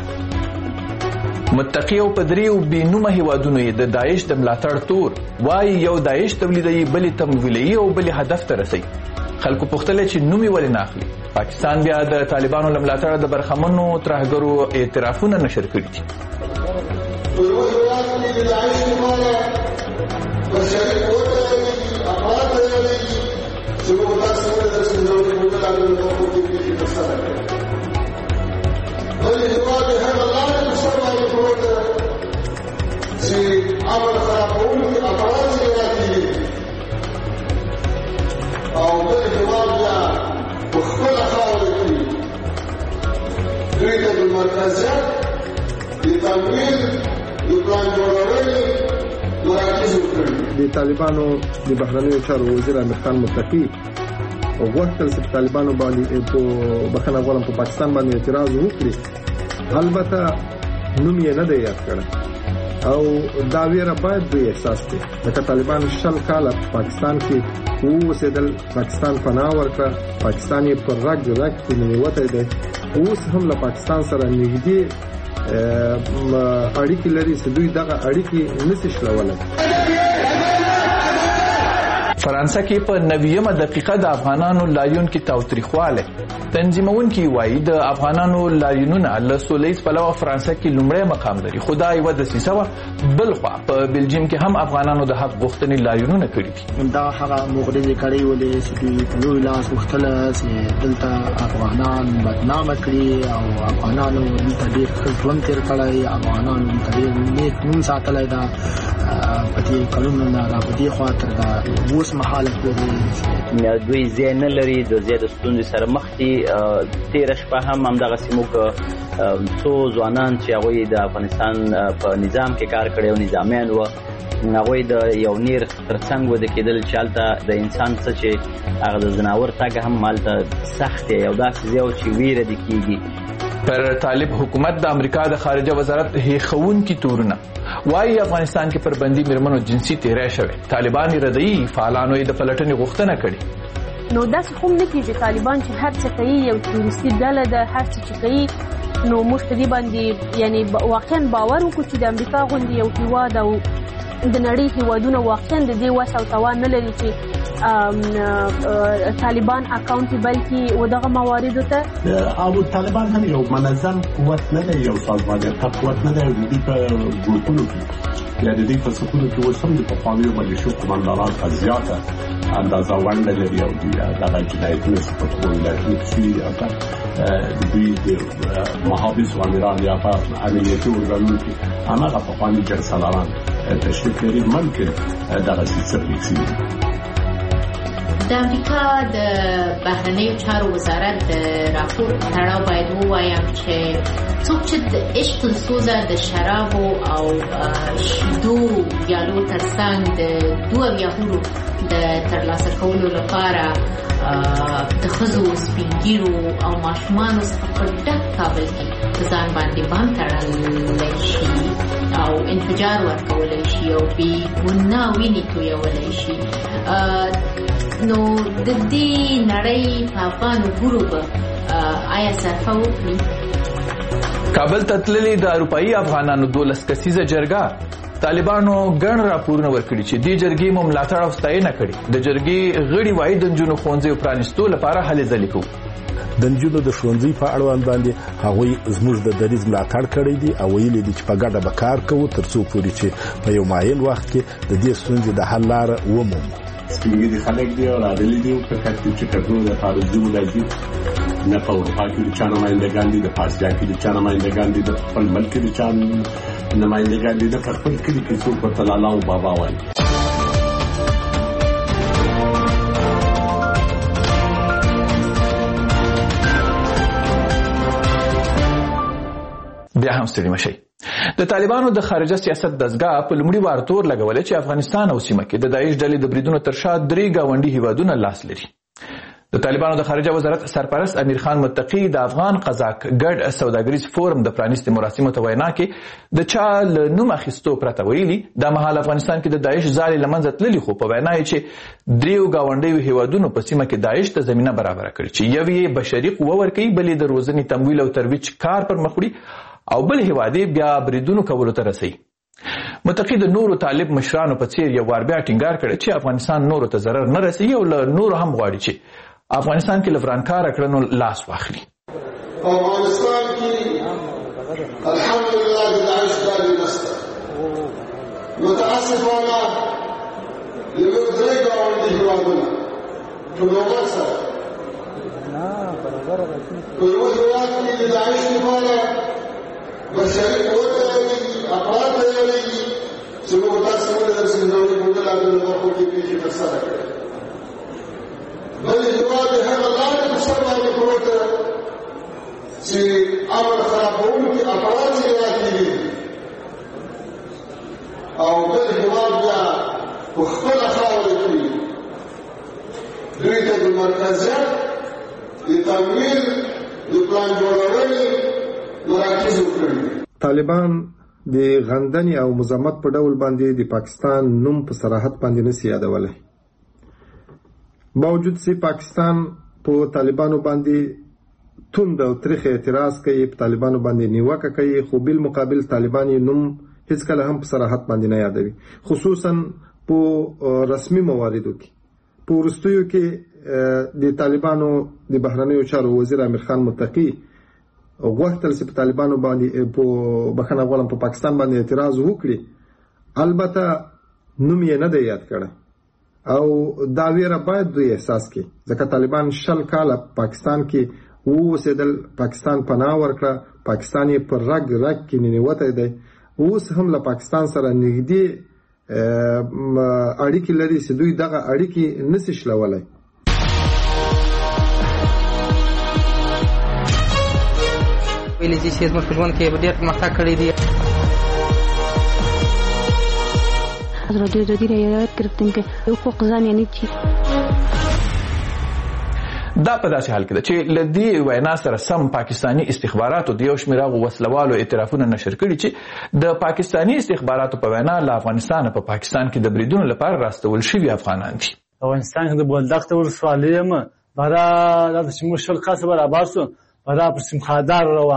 متقي او پدریو بېنومه هیوادونو یې د داعش د ملاتړ تور وایي یو داعش تولیدوي، بلې تمویلوي او بلې هدف ته رسوي. خلکو پوښتلی چې نوم یې ولې نه اخلي. پاکستان بیا د طالبانو له ملاتړه د برخمنو ترهګرو اعترافونه نشر کړي دي. د طالبانو د بهرنیو چارو وزیر امیر خان متقي غوښتل چې طالبانو باندې په بخښنه غواړم په پاکستان باندې اعتراض وکړي. البته نوم یې نه دی یاد کړی او دا ویره باید دوی احساس کړي. لکه طالبان شل کاله په پاکستان کې واوسېدل، پاکستان پناه ورکړه، پاکستان یې پر رګ رګ کې ننوتی دی. اوس هم له پاکستان سره نږدې اړیکې لري چې دوی دغه اړیکې نشي شلولی. فرانسه کې په نویمه دقیقه د افغانانو لاریون کې تاوتریخواله تنظیمونکي وایي د افغانانو لاریونونه له سولهییز پلوه فرانسه کې لومړی مقام لري. خو دا یوه دسیسه وه. بلخوا په بلجیم کې هم افغانانو د حق غوښتنې لاریونونه کړي دي. دا هغه مغرضې کړۍ ولې چې دوی په لوی لاس غوښتله چې دلته افغانان بدنامه کړي او افغانانو دلته ډېر ښه ژوند تېر کړی، افغانانو دلته ډېر نیک نوم ساتلی ده په دې کلونو نه را په دې خوا تر دا اوس مهاله پورې دوی ځای نه لري، د ځای د ستونزې سره مخ دي. تېره شپه هم همدغسې موږ څو ځوانان چې هغوی د افغانستان په نظام کې کار کړی او نظامیان وه، هغوی د یو نیر تر څنګ وده کېدل چې هلته د انسان څه چې هغه د ځناور تګ هم هلته سخت دی، یو داسې ځای و چې ویره دې کېږي. پر طالب حکومت د امریکا د خارجه وزارت هیښوونکي تورونه وایي افغانستان کې پر بندي میرمنو جنسي تیری شوی. طالبان یې ردوي، فعالانو یې د پلټنې غوښتنه کړې. نو داسې خو نه کېږي. طالبان چې هر څه کوي یو تروریستي ډله ده، هر څه چې کوي نو موږ په دې باندې یعنی واقعا باور وکړو چې د امریکا غوندې یو هیواد او د نړۍ هیوادونه واقعا د دې وس او توان نه لري چې طالبان اکاونټیبل کی و دغه مواردو ته؟ او طالبان هم یو منظم قوت نه دی، یو سازماني قوت نه دی. د دې په ګروپونو کې یا د دې په سکونو کې اوس هم د پخوانیو ملیشو قماندانان په زیاته اندازه ونډه لري او دغه جنایتونه په ټول ولایتونو کې د دوی د محافظ و امیران یا په امنیتي ارګانونو کې هماغه پخواني جنګسالاران تشریف لري. ممکن دغه سیستم وکړي. د امریکا د بهرنیو چارو وزارت د راپور تړاو باید ووایم چې څوک چې د عشق السوزه د شرابو او شیدو یالو ترڅنګ د دوه یهودو د ترلاسه کولو لپاره د ښځو سپین ږیرو او ماشومانو څخه په ډک کابل کې په ځان باندې بم تړلی شي او انفجار ورکولی شي او بې ګناه وینې تویولی شي، نو د دې نړۍ په افغانو ګورو به آیا صرفه وکړي؟ کابل ته تللي د اروپایي افغانانو دولس کسیزه جرګه طالبانو ګڼ راپورونه ورکړي چې دې جرګې مو ملاتړ او ستاینه کړې. د جرګې غړي وایي د نجونو ښوونځیو پرانیستو لپاره هلې ځلې کوو. د نجونو د ښوونځي په اړوند باندې هغوی زموږ د دریځ ملاتړ کړی دي او ویلي دي چې په ګډه به کار کوو تر څو پورې چې په یو معین وخت کې د دې ستونزې د حل لاره ومومو. سپینګیري خلک دی او راغلي دي په کټ چې کټو د خارجي ولایتي نه په اروپا کې د چا نمایندګان دي، د پاسیا کې د چا نمایندګان دي، د خپل ملک کې د چا نمایندګان دي، د خپل کلي کې څوک ورته لالا او بابا وایي. بیا هم ستړي مشئ. د طالبانو د خارجه سیاست دستګاه په لومړي وار تور لګولې چې افغانستان او سیمه کې د داعش ډلې د بریدونو تر شا درې ګاونډي هیوادونه لاس لري. د طالبانو د خارجه وزارت سرپرست امیر خان متقی د افغان قزاق ګډ سوداګریز فورم د پرانیستي مراسمو ته وینا کې د چا له نوم اخیستو پرته ویلي دا مهال افغانستان کې د داعش ځالې له منځه تللي، خو په وینا یې چې دریو ګاونډیو هیوادونو په سیمه کې داعش ته زمینه برابره کړې چې یو یې بشري قوه ورکوي، بل یې د روزنې تمویل او ترویج کار پر مخ وړي او بل هیواد بیا بریدونو کولو ته رسي. متقی د نورو طالب مشرانو په څیر یو وار بیا ټینګار کړی چې افغانستان نورو ته ضرر نه رسوي او له نورو هم غواړي چې افغانستان کې له ورانکاره کړنو لاس واخلي. افغانستان کې الحمدلله د داعش ډلې نشته. متاسفانه یو درې ګاونډي هیوادونه په نوبت سره په یو هیواد کې د داعش لپاره بشري قوت راولېږي، افراد راولېږي چې موږ تاسې ولیدل چې د نړۍ په بېلابېلو برخو کې پېښې ترسره کړې. بل هیواد د هغه لارې په سر باندې پروت دی چې امن خرابوونکي افراد یې راکېږي او بل هیواد بیا په خپله خاوره کې دوی ته د مرکزیت د تمویل د پلان جوړونې مراکز وکړي. طالبان د غندنې او مزاحمت په ډول باندې د پاکستان نوم په صراحت باندې نشي یادولی. باوجود چې پاکستان په طالبانو باندې توند او تریخ اعتراض کوي، په طالبانو باندې نیوکه کوي، خو بل مقابل طالبان یې نوم هیڅ کله هم په صراحت باندې نه یادوي، خصوصا په رسمي مواردو کې. په وروستیو کې د طالبانو د بهرنیو چارو وزیر امیر خان متقی غوښتل چې په طالبانو باندې په بخښنه غواړم په پاکستان باندې اعتراض وکړي، البته نوم یې نه دی یاد کړی او دا ویره باید دوی احساس کړي ځکه طالبان شل کاله پاکستان کې اوسېدل، پاکستان پناه ورکړه، پاکستان یې پر رګ رګ کې ننوتی دی، اوس هم له پاکستان سره نږدې اړیکې لري چې دوی دغه اړیکې نشي شلولی. ویلي چې زموږ په ژوند کې ډېر پرمختګ کړی دی. ازادي راډیو د رایت گرفتن کې حقوق ځان یعنی چې دا په داسې حال کې ده چې له دې وینا سره سم پاکستاني استخباراتو د یو شمېر هغو وسلوالو اعترافونه نشر کړي چې د پاکستاني استخباراتو په وینا له افغانستانه په پاکستان کې د بریدونو لپاره راستول شوي افغانان دي. افغانستان کې د بولدخت ولسوالۍ یم برا د شمول شل قصبه را باسو برا پر سیم خادار روان کړ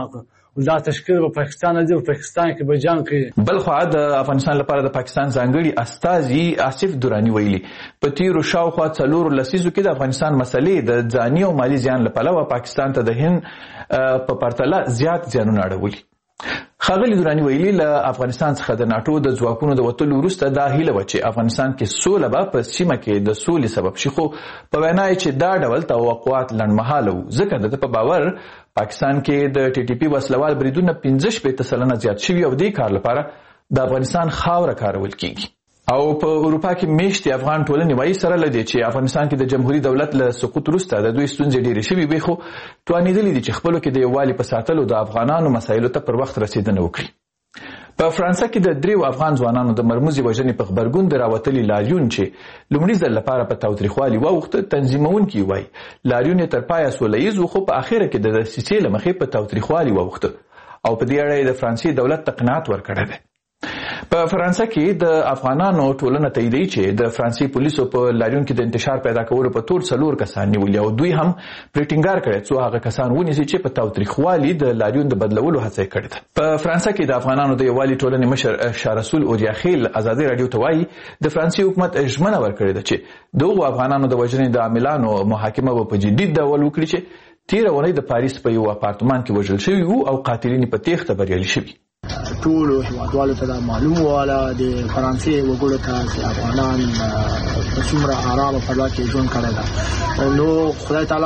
دا تشکیل په پاکستان دی او پاکستان کې به جنگ کوي. بل خو د افغانستان لپاره د پاکستان ځانګړي استازي آصف دراني ویلي په تیرو شاوخوا څلورو لسیزو کې د افغانستان مسلې د ځاني او مالي زیان له پلوه پاکستان ته د هند په پرتله زیات زیانونه اړولي. ښاغلي دراني ویلي له افغانستان څخه د ناټو د ځواکونو د وتلو وروسته دا هیله وه چې افغانستان کې سوله به په سیمه کې د سولې سبب شي، خو په وینا یې چې دا ډول توقعات لنډمهاله وو، ځکه د ده په باور پاکستان کې د ټي ټي پي وسلوال بریدونه پنځه شپېته سلنه زیات شوي او دې کار لپاره د افغانستان خاوره کارول کیږي. او په اروپا کې میشتې افغان ټولنې وایي سره له دې چې افغانستان کې د جمهوریت دولت له سقوط وروسته د دوی ستونزې ډېرې شوي وي، خو توانېدلي دي چې خپلو کې د یووالي په ساتلو د افغانانو مسایلو ته پر وخت رسېدنه وکړي. په فرانسه کې د دریو افغان ځوانانو د مرموزې وژنې په غبرګون د راوتلي لاریون چې لومړي ځل لپاره په تاوتریخوالي واوښته، تنظیمونکي وایي لاریون یې تر پایه سوله ییز و، خو په اخره کې د دسیسې له مخې په تاوتریخوالي واوښته او په دې اړه یې د فرانسې دولت ته قناعت ورکړی دی. په فرانسه کې د افغانانو ټولنه تاییدوي چې د فرانسې پولیسو په لاریون کې د انتشار پیدا کولو په تور څلور کسان نیولي او دوی هم پرې ټینګار کړی څو هغه کسان ونیسي چې په تاوتریخوالي د لاریون د بدلولو هڅه یې کړې ده. په فرانسه کې د افغانانو د یووالي ټولنې مشر شاه رسول اوریاخیل ازادي راډیو ته وایي د فرانسې حکومت ژمنه ورکړې ده چې د هغو افغانانو د وژنې د عاملانو محاکمه به په جدي ډول وکړي چې تېره اونۍ د پاریس په یو اپارتمان کې وژل شوي وو او قاتلین یې په تېښته بریالي شوي. ټولو هیوادوالو ته دا معلوم واله د فرانسې وګړو ته چې افغانان په څومره آرامه فضا کې ژوند کړی ده، نو خدای تعالی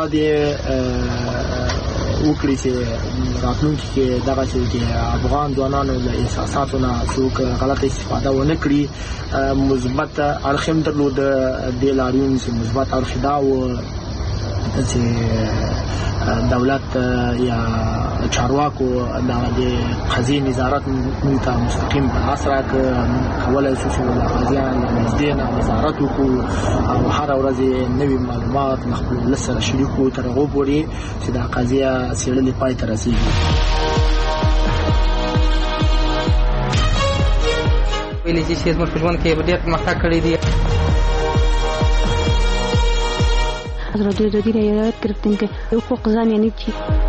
دې وکړي چې راتلونکي کې دغسې چې افغان ځوانانو له احساساتو نه څوک غلطه استفاده ونه کړي. مثبت اړخ هم درلوده دې لاریون چې مثبت اړخ دا و چې دولت یا چارواکو د قضیې نظارت موږ ته مستقیم په لاس راکړه، کولی شو چې د قضیان له نږدې نه نظارت وکړو او هره ورځ نوي معلومات له خپل ولس سره شریک کړو تر هغو پورې چې دا قضیه څېړلې پای ته رسېږي. ویلی چې زموږ په ژوند کې ډېر پرمختګ کړی دی. ازادي رایت گرفتیم که حقوق زن یعنی چی؟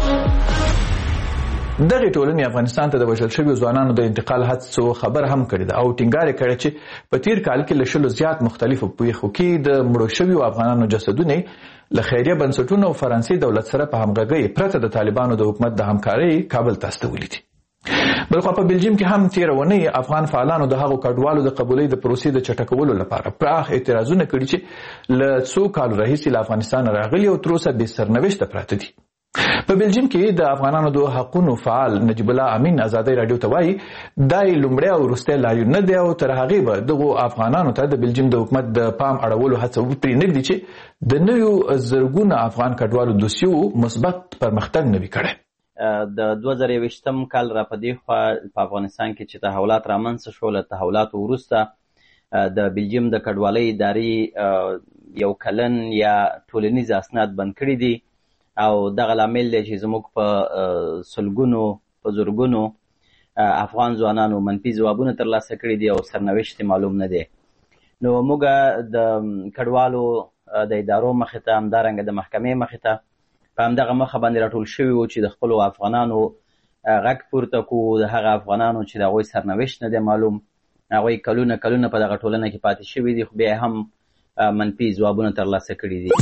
دغه ټولنې افغانستان ته د وژل شویو ځوانانو د انتقال هڅو خبر هم کړې ده او ټینګار یې کړی چې په تیر کال کې له شلو زیات مختلفو پیښو کې د مړو شویو افغانانو جسدونه له خیریه بنسټونو او فرانسې دولت سره په همغږۍ پرته د طالبانو د حکومت د همکارۍ کابل ته استولي دي. بلخوا په بلجیم کې هم تېره اونۍ افغان فعالانو د هغو کډوالو د قبولۍ د پروسې د چټکولو لپاره پراخ اعتراضونه کړي چې له څو کالو راهیسې له افغانستانه راغلي او تر اوسه بې سرنوشته پراته دي. په بلجیم کې د افغانانو د حقونو فعال نجیب الله امین ازادي راډیو ته وایي دا یې لومړی او وروستی لاریون نه دی او تر هغې به دغو افغانانو ته د بلجیم د حکومت د پام اړولو هڅه پرې نه ږدي چې د نویو زرګونه افغان کډوالو دوسیو مثبت پرمختګ نه وي کړی. د دوه زره یوویشتم کال را په دې خوا په افغانستان کې چې تحولات رامنځته شول، له تحولاتو وروسته د بلجیم د کډوالۍ ادارې یو کلن یا ټولنیز اسناد بند کړي دي او دغه لامل دی چې زموږ په سلګونو په زرګونو افغان ځوانانو منفي ځوابونه ترلاسه کړي دي او سرنوشت معلوم نه دی. نو موږ د کډوالو د ادارو مخې ته همدارنګه د محکمې مخې ته په همدغه مخه باندې راټول شوي وو چې د خپلو افغانانو غږ پورته کړو، د هغه افغانانو چې د هغوی سرنوشت نه دی معلوم، هغوی کلونه کلونه په دغه ټولنه کې پاتې شوي دي خو بیا هم منفي ځوابونه ترلاسه کړي دي.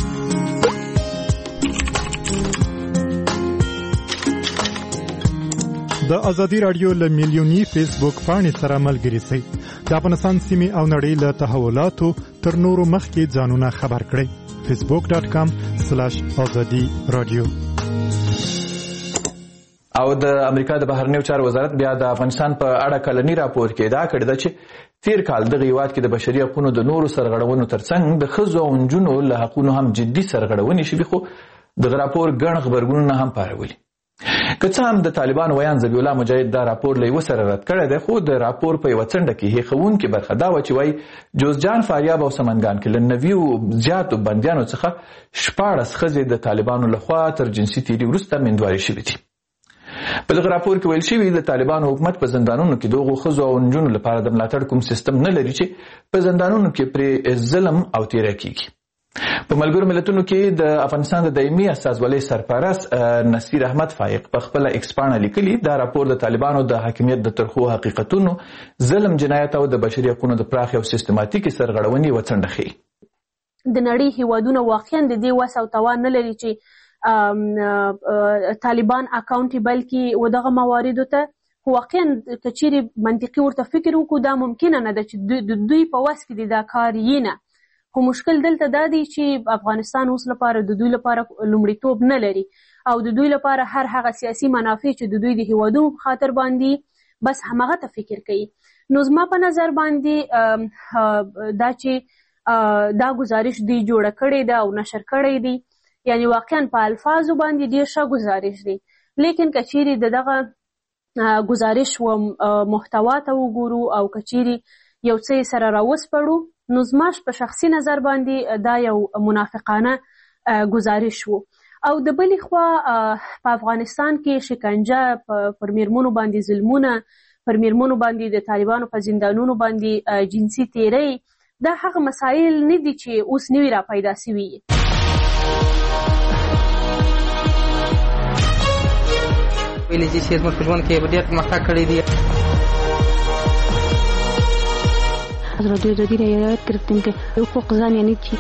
د ازادي راډیو له میلیوني فیسبوک پاڼې سره ملګري شئ. د افغانستان سیمې او نړۍ له تحولاتو تر نورو مخکې ځانونه خبر کړئ. فیسبوک ډاٹ کام سلاش آزادي رادیو. او د امریکا د بهرنیو چارو وزارت بیا د افغانستان په اړه کلنی راپور کې ادعا کړې ده چې تیر کال دغه هیواد کې د بشري حقوقو د نورو سرغړونو ترڅنګ د ښځو او نجونو له حقونو هم جدي سرغړونې شوي، خو دغه راپور ګڼ غبرګونونه هم پارولي. که څه هم د طالبانو ویان ذبیح الله مجاهد دا راپور له یوه سره رد کړی دی، خو د راپور په یوه څنډه کې هیښوونکې برخه دا وه چې وایي جوزجان، فاریاب او سمنګان کې له نویو زیاتو بندیانو څخه شپاړس ښځې د طالبانو لخوا تر جنسي تیري وروسته میندوارې شوي دي. په دغه راپور کې ویل شوي د طالبانو حکومت په زندانونو کې د هغو ښځو او نجونو لپاره د ملاتړ کوم سیستم نه لري چې په زندانونو کې پرې ظلم او تیری کیږي. په ملګرو ملتونو کې د افغانستان د دایمي استازولۍ سرپرست نصیر احمد فایق په خپل ایکس پاڼه لیکلي دا راپور د طالبانو د حاکمیت د ترخو حقیقتونو ظلم جنایت او د بشري حقوقو د پراخ او سیستماتیکي سرغړونې وڅنډه ښیي. د نړۍ هیوادونه واقعا د دې وس او توان نه لري چې طالبان اکاونټیبل کړي و دغه مواردو ته. واقعا کچېرې منطقي ورته فکر وکړو دا ممکنه نه ده چې د دوی په وس کې دا کار یې نه. خو مشکل دلته دا دی چې افغانستان اوس لپاره د دوی لپاره لومړیتوب نه لري او د دوی لپاره هر هغه سیاسي منافع چې د دوی د هیوادونو په خاطر باندې بس همغه ته فکر کوي. نو زما په نظر باندې دا چې دا گزارش دوی جوړه کړې ده او نشر کړی دی یعنی واقعا په الفاظو باندې ډېر ښه گزارش دی، لیکن کچېرې د دغه گزارش و محتوا ته وګورو او کچېرې یو څه سره راوسپړو نو زماش په شخصي نظر باندې دا یو منافقانه گزارش وو. او د بلې خوا په افغانستان کې شکنجه پر میرمنو باندې ظلمونه، پر میرمنو باندې د طالبانو په زندانونو باندې جنسي تیری، دا هغه مسایل نه دي چې اوس نوي را پیدا سوي. ویلې چې زموږ په ژوند کې ډېر پرمختګ کړی دی. از رادیو دادی را یاد گرفتیم که حقوق زن یعنی چی؟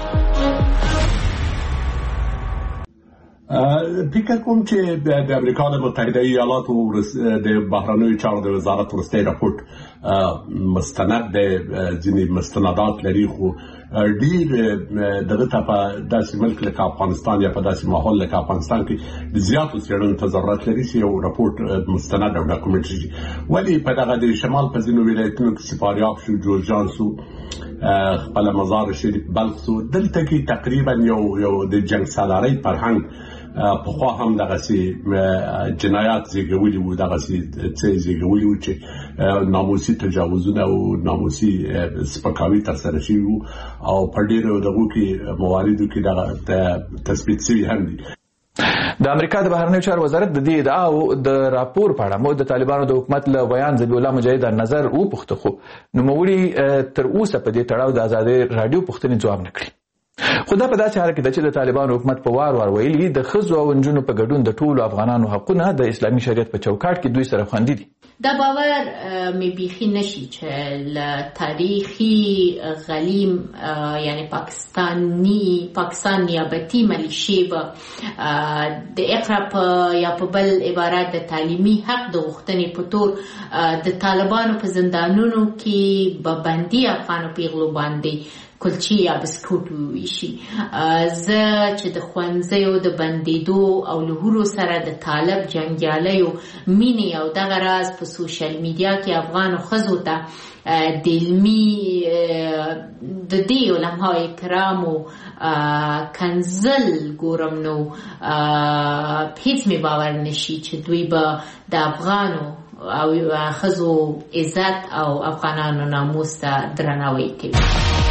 فکر کوم چې د امریکا د متحده ایالاتو د بهرنیو چارو د وزارت وروستی راپورټ مستند د ځینې مستندات لري خو ډېر دغه ته په داسې ملک لکه افغانستان یا په داسې ماحول لکه افغانستان کې د زیاتو څېړنو ته ضرورت لري چې یو راپورټ مستند او ډاکومنټ شي. ولې په دغه د شمال په ځینو ولایتونو کې چې فاریاب شو، جوزجان شو، خپل مزار شریف، بلخ شو، دلته کې تقریبا یو یو د جنګ سالارۍ فرهنګ پخوا هم دغسې جنایات زیږولي وو، دغسې څه زیږولي وو چې ناموسي تجاوزونه او ناموسي سپکاوي ترسره شوي وو او په ډېرو دغو کې مواردو کې دغه تثبیت شوي هم دي. د امریکا د بهرنیو چارو وزارت د دې ادعاو د راپور په اړه مو د طالبانو د حکومت له بیان ذبیح الله مجاهد نظر وپوښته خو نوموړي تر اوسه په دې تړاو د ازادۍ راډیو پوښتنې ځواب نه کړي. خو دا په داسې حال کې ده چې د طالبانو حکومت په وار وار ویلي د ښځو او نجونو په ګډون د ټولو افغانانو حقونه د اسلامي شریعت په چوکاټ کې دوی سره خوندي دي. دا باور مې بیخي نشي چې له تاریخي غلیم یعنی پاکستانی پاکستان نیابتي ملیشې به د اقرا یا په بل عبارت د تعلیمي حق د غوښتنې په تور د طالبانو په زندانونو کې به بندي افغانو پیغلو باندې کلچی یا بسکوټ وویشي. زه چې د ښوونځیو د بندېدو او له هورو سره د طالب جنګیالیو مینې او دغه راز په سوشل میډیا کې افغانو ښځو ته د علمي د دې علماء کرامو کنزل ګورم نو هیڅ مې باور نشي چې دوی به د افغانو او ښځو عزت او افغانانو ناموس ته درناوی کوي.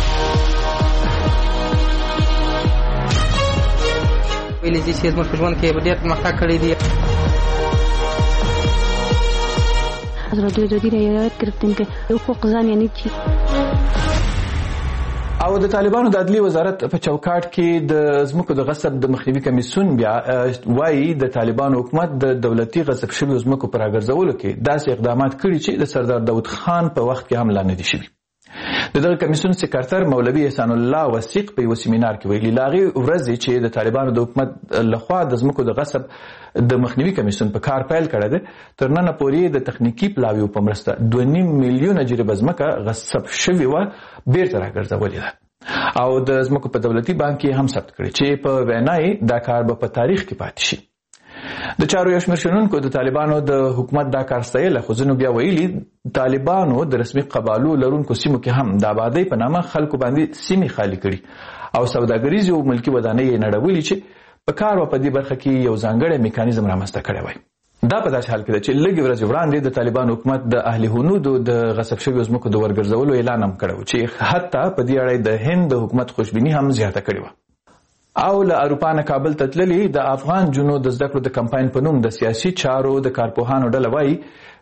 ویلې چې زموږ په ژوند کې ډېر پرمختګ کړی دی. از رادیو دادی را یاد گرفتیم که حقوق زن یعنی چی؟ او د طالبانو د عدلي وزارت په چوکاټ کې د ځمکو د غصب د مخنیوي کمیسیون بیا وایي د طالبانو حکومت د دولتي غصب شویو ځمکو په راګرځولو کې داسې اقدامات کړي چې د سردار داود خان په وخت کې هم لا نه دي شوي. د دغه کمیسیون سکرټر مولوي احسان الله وثیق په یو سیمینار کې ویلي لاغي ورځ چې د طالبانو د حکومت لخوا د ځمکو د غصب د مخنیوي کمیسیون په کار پیل کړی دی تر ننه پورې د تخنیکی پلاویو په مرسته دوه نیم میلیونه جریبه ځمکه غصب شوې وه بیرته راګرځولې ده او د ځمکو په دولتي بانک کې هم ثبت کړي چې په وینا یې دا کار به په تاریخ کې پاتې شي. د چارو یو شمېر شنونکو د طالبانو د حکومت دا کار ستایله خو ځینو بیا ویلي طالبانو د رسمي قبالو لرونکو سیمو کې هم د آبادۍ په نامه خلکو باندې سیمې خالي کړي او سوداګریزې او ملکي ودانۍ یې نړولي چې په کار و په دې برخه کې یو ځانګړی میکانیزم رامنځته کړی وای. دا په داسې حال کې ده چې لږې ورځې وړاندې د طالبانو حکومت د اهل هنودو د غصب شویو ځمکو د ورګرځولو اعلان هم کړی و چې حتی په دې اړه د هند د حکومت خوشبیني هم زیاته کړې وه. او له اروپا نه کابل ته تللي د افغان جنو د زده کړو د کمپاین په نوم د سیاسي چارو د کارپوهانو ډله وایي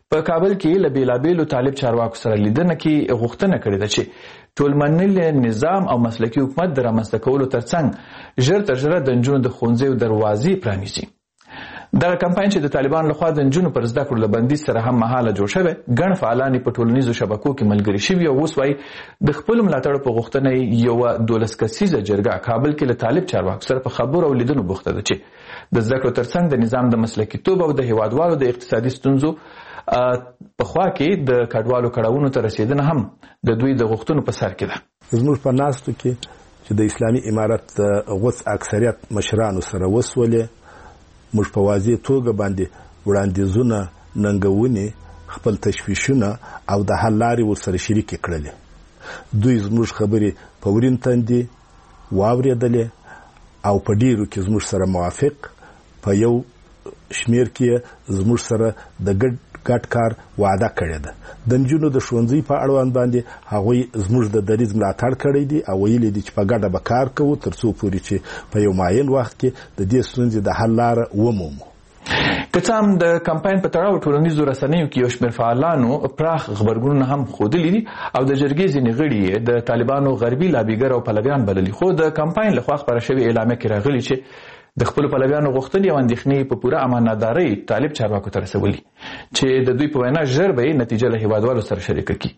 په کابل کې له بیلابیلو طالب چارواکو سره لیدنه کې غوښتنه کړې ده چې ټولمنلي نظام او مسلکي حکومت د رامنځته کولو ترڅنګ ژر تر ژره د نجونو د ښوونځیو دروازې پرانیزي. دغه کمپاین چې د طالبانو لخوا د نجونو پر زده کړو له بندیز سره هم مهاله جوړ شوی، ګڼ فعالان په ټولنیزو شبکو کې ملګري شوي او اوس وایي د خپلو ملاتړو په غوښتنه یوه دولس کسیزه جرګه کابل کې له طالب چارواکو سره په خبرو او لیدنو بوخته ده چې د زده کړو ترڅنګ د نظام د مسلکیتوب او د هیوادوالو د اقتصادي ستونزو په خوا کې د کډوالو کړاوونو ته رسیدنه هم د دوی د غوښتنو په سر کې ده. زموږ په ناستو کې چې د اسلامي امارت غوڅ اکثریت مشرانو سره وسولې، موږ په واضح توګه باندې وړاندیزونه، ننګونې، خپل تشویشونه او د حل لارې ورسره شریکې کړلې. دوی زموږ خبرې په ورین تندي واورېدلې او په ډیرو کې زموږ سره موافق، په یو شمیر کې زموږ سره د ګډ ګډ کار وعده کړې ده. د نجونو د ښوونځي په اړوند باندې هغوی زموږ د دریځ ملاتړ کړی دی او ویلي دي چې په ګډه به کار کوو تر څو پورې چې په یو معین وخت کې د دې ستونزې د حل لاره ومومو. که څه هم د کمپاین په تړاو ټولنیزو رسنیو کې یو شمېر فعالانو پراخ غبرګونونه هم ښودلي دي او د جرګې ځینې غړي یې د طالبانو غربي لابیګر او پلویان بللي، خو د کمپاین لخوا خپره شوې اعلامیه کې راغلي چې د خپلو پلویانو غوښتنې او اندېښنې په پوره امانتدارۍ طالب چارواکو ته رسولي چې د دوی په وینا ژر به یې نتیجه له هیوادوالو سره شریکه کړي.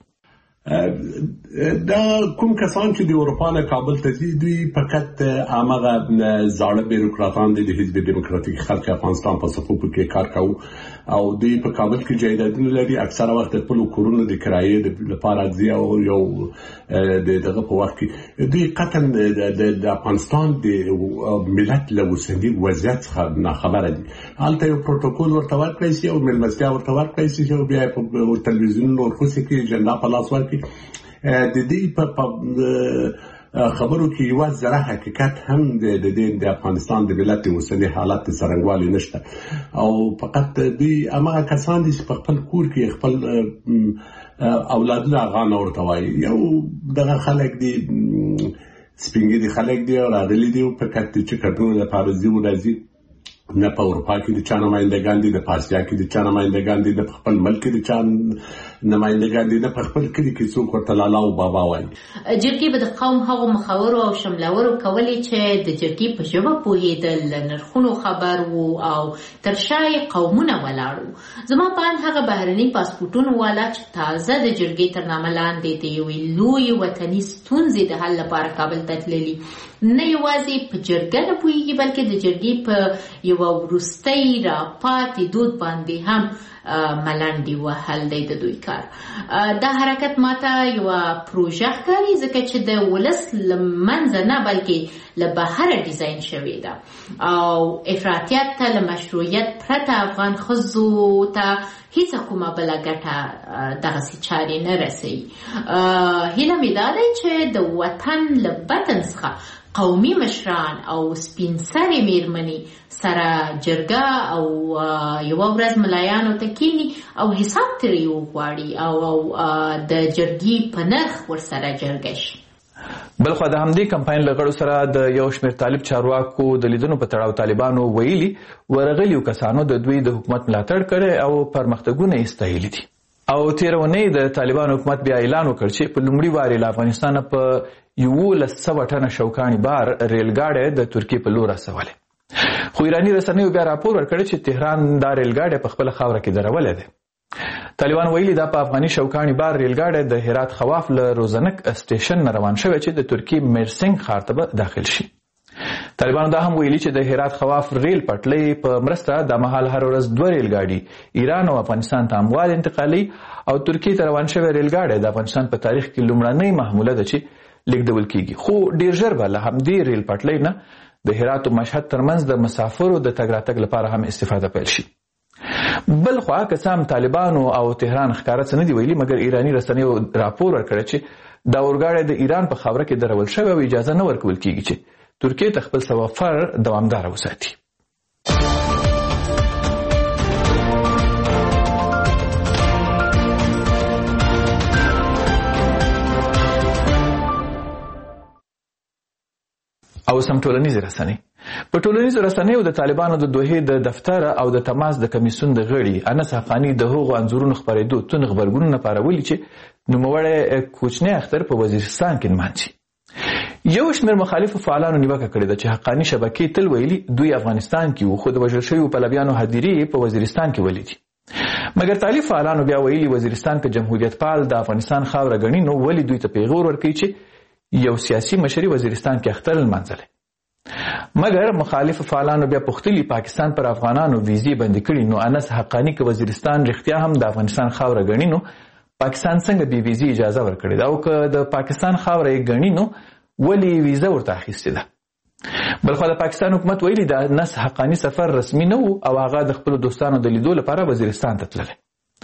دا کوم کسان چې د اروپا نه کابل ته ځي دوی فقط هغه زاړه بیروکراتان دي د حزب دموکراتیک خلق افغانستان په صفوفو کې کار کوي او دوی په کابل کې جایدادونه لري. اکثره وخت خپل کورونه د کرایې لپاره ځي او یو د دغه په وخت کې دوی قطعا د افغانستان د ملت له اوسني وضعیت څخه ناخبره دي. هلته یو پروتوکول ورته ورکړی شي او مېلمستیا ورته ورکړی شي او بیا په تلویزیون ورخوسي کې جنډا په لاس ورکړي. د دې په خبرو کې یو ځره حقیقت هم د د افغانستان د ملت اوسنی حالت څرنګوالي نشته او فقط دوی هغه کسان دي چې په خپل کور کې خپل اولادونه غان ورته وایي. یو دغه خلک دي سپینګي خلک دي او راغلي دي په کټ چې کډو د پارزي ورازي نه په اروپا کې د چا نمایندګان دي، د پاسیا کې د چا نمایندګان دي، د خپل ملک کې د چا نمایندګان دي، د خپل کلی کې څوک ورته لالا او بابا وایي. جرګې به د قوم هغو مخاورو او شملورو کولې چې د جرګې په ژبه پوهېدل، نرخونو خبر وو او تر شا یې قومونه ولاړ وو. زما په اند هغه بهرني پاسپورټونه والا چې تازه د جرګې تر نامه لاندې د یوې لویې وطني ستونزې د حل لپاره کابل ته تللي نه یوازې په جرګه نه پوهېږي بلکې د جرګې په یوه وروستۍ راپاتې دود باندې هم ملنډې وهل دی د دوی کار. دا حرکت ماته یوه پروژه ښکاري ځکه چې د ولس له منځه نه بلکې له بهره ډیزاین شوې ده او افراطیت ته له مشروعیت پرته افغان ښځو ته هیڅ کومه بله ګټه دغسې چارې نه رسوي. هیله مې دا دی چې د وطن له بطن څخه قومي مشران او سپین سرې میرمنې سره جرګه او یوه ورځ ملایانو ته کینی او حساب ترې وغواړي او د جرګې په نرخ ورسره جرګه شي. بلخوا د همدې کمپاین له غړو سره د یو شمېر طالب چارواکو د لیدنو په تړاو طالبانو ویلي ورغلیو کسانو د دوی د حکومت ملاتړ کړی او پرمختګونه یې ستایلي دي. او تېره اونۍ د طالبانو حکومت بیا اعلان وکړ چې په لومړي وارې له افغانستانه په یولس سوه ټنه شوکاني بار ریلګاډی د ترکیې په لور استولی، خو ایراني رسنیو بیا راپور ورکړی چې تهران دا ریلګاډی په خپله خاوره کې درولی دی. طالبان ویلي دا په افغاني شوکاني بار ریلګاډی د هرات خواف له روزنک اسټیشن نه روان شوی چې د ترکیې میرسنګ ښار ته به داخل شي. طالبانو دا هم ویلي چې د هرات خواف ریل پټلۍ په مرسته د مهال هر ورځ دوه ریلګاډي ایران او افغانستان ته اموال انتقالي او ترکیې ته روان شوی ریلګاډی د افغانستان په تاریخ کې لومړنۍ محموله ده چې لیږدول کیږي، خو ډیر ژر به له همدې ریل پټلۍ نه د هرات او مشهد ترمنځ د مسافرو د تګ راتګ لپاره هم استفاده پیل شي. بل خوا که څه هم طالبانو او تهران ښکاره څه نه دي ویلي، مګر ایراني رسنیو راپور ورکړی چې دا اورګاډی د ایران په خاوره کې درول شوی او اجازه نه ورکول کیږي چې ترکیې ته خپل سفر دوامداره وساتي. او سم ټولنیزې رسنۍ په ټولنیزو رسنیو د طالبانو د دوحې د دفتر او د تماس د کمیسیون د غړي انس حقانی د هغو انځورونو خپرېدو تون خبرګونونه پارولي چې نوموړی کوچنی اختر په وزیرستان کې نمانځي. یو شمېر مخالفو فعالانو نیوکه کړې ده چې حقانی شبکې تل ویلي دوی افغانستان کې وو خو د وژل شویو پلویانو هدیرې په وزیرستان کې ولیدي. مګر طالب فعالانو بیا ویلي وزیرستان که جمهوریت پال د افغانستان خاوره ګڼي نو ولې دوی ته پیغور ورکوي چې یو سیاسي مشري وزیرستان کې اختر لمانځلی. مګر مخالف فعالانو بیا پوښتلي پاکستان پر افغانانو ویزې بندي کړي نو انس حقانی که وزیرستان رښتیا هم د افغانستان خاوره ګڼي نو پاکستان څنګه بې ویزې اجازه ورکړې ده او که د پاکستان خاوره یې ګڼي نو ولې ویزه ورته اخیستې ده. بلخوا د پاکستان حکومت ویلي د انس حقانی سفر رسمي نه و او هغه د خپلو دوستانو د لیدو لپاره وزیرستان ته تللی.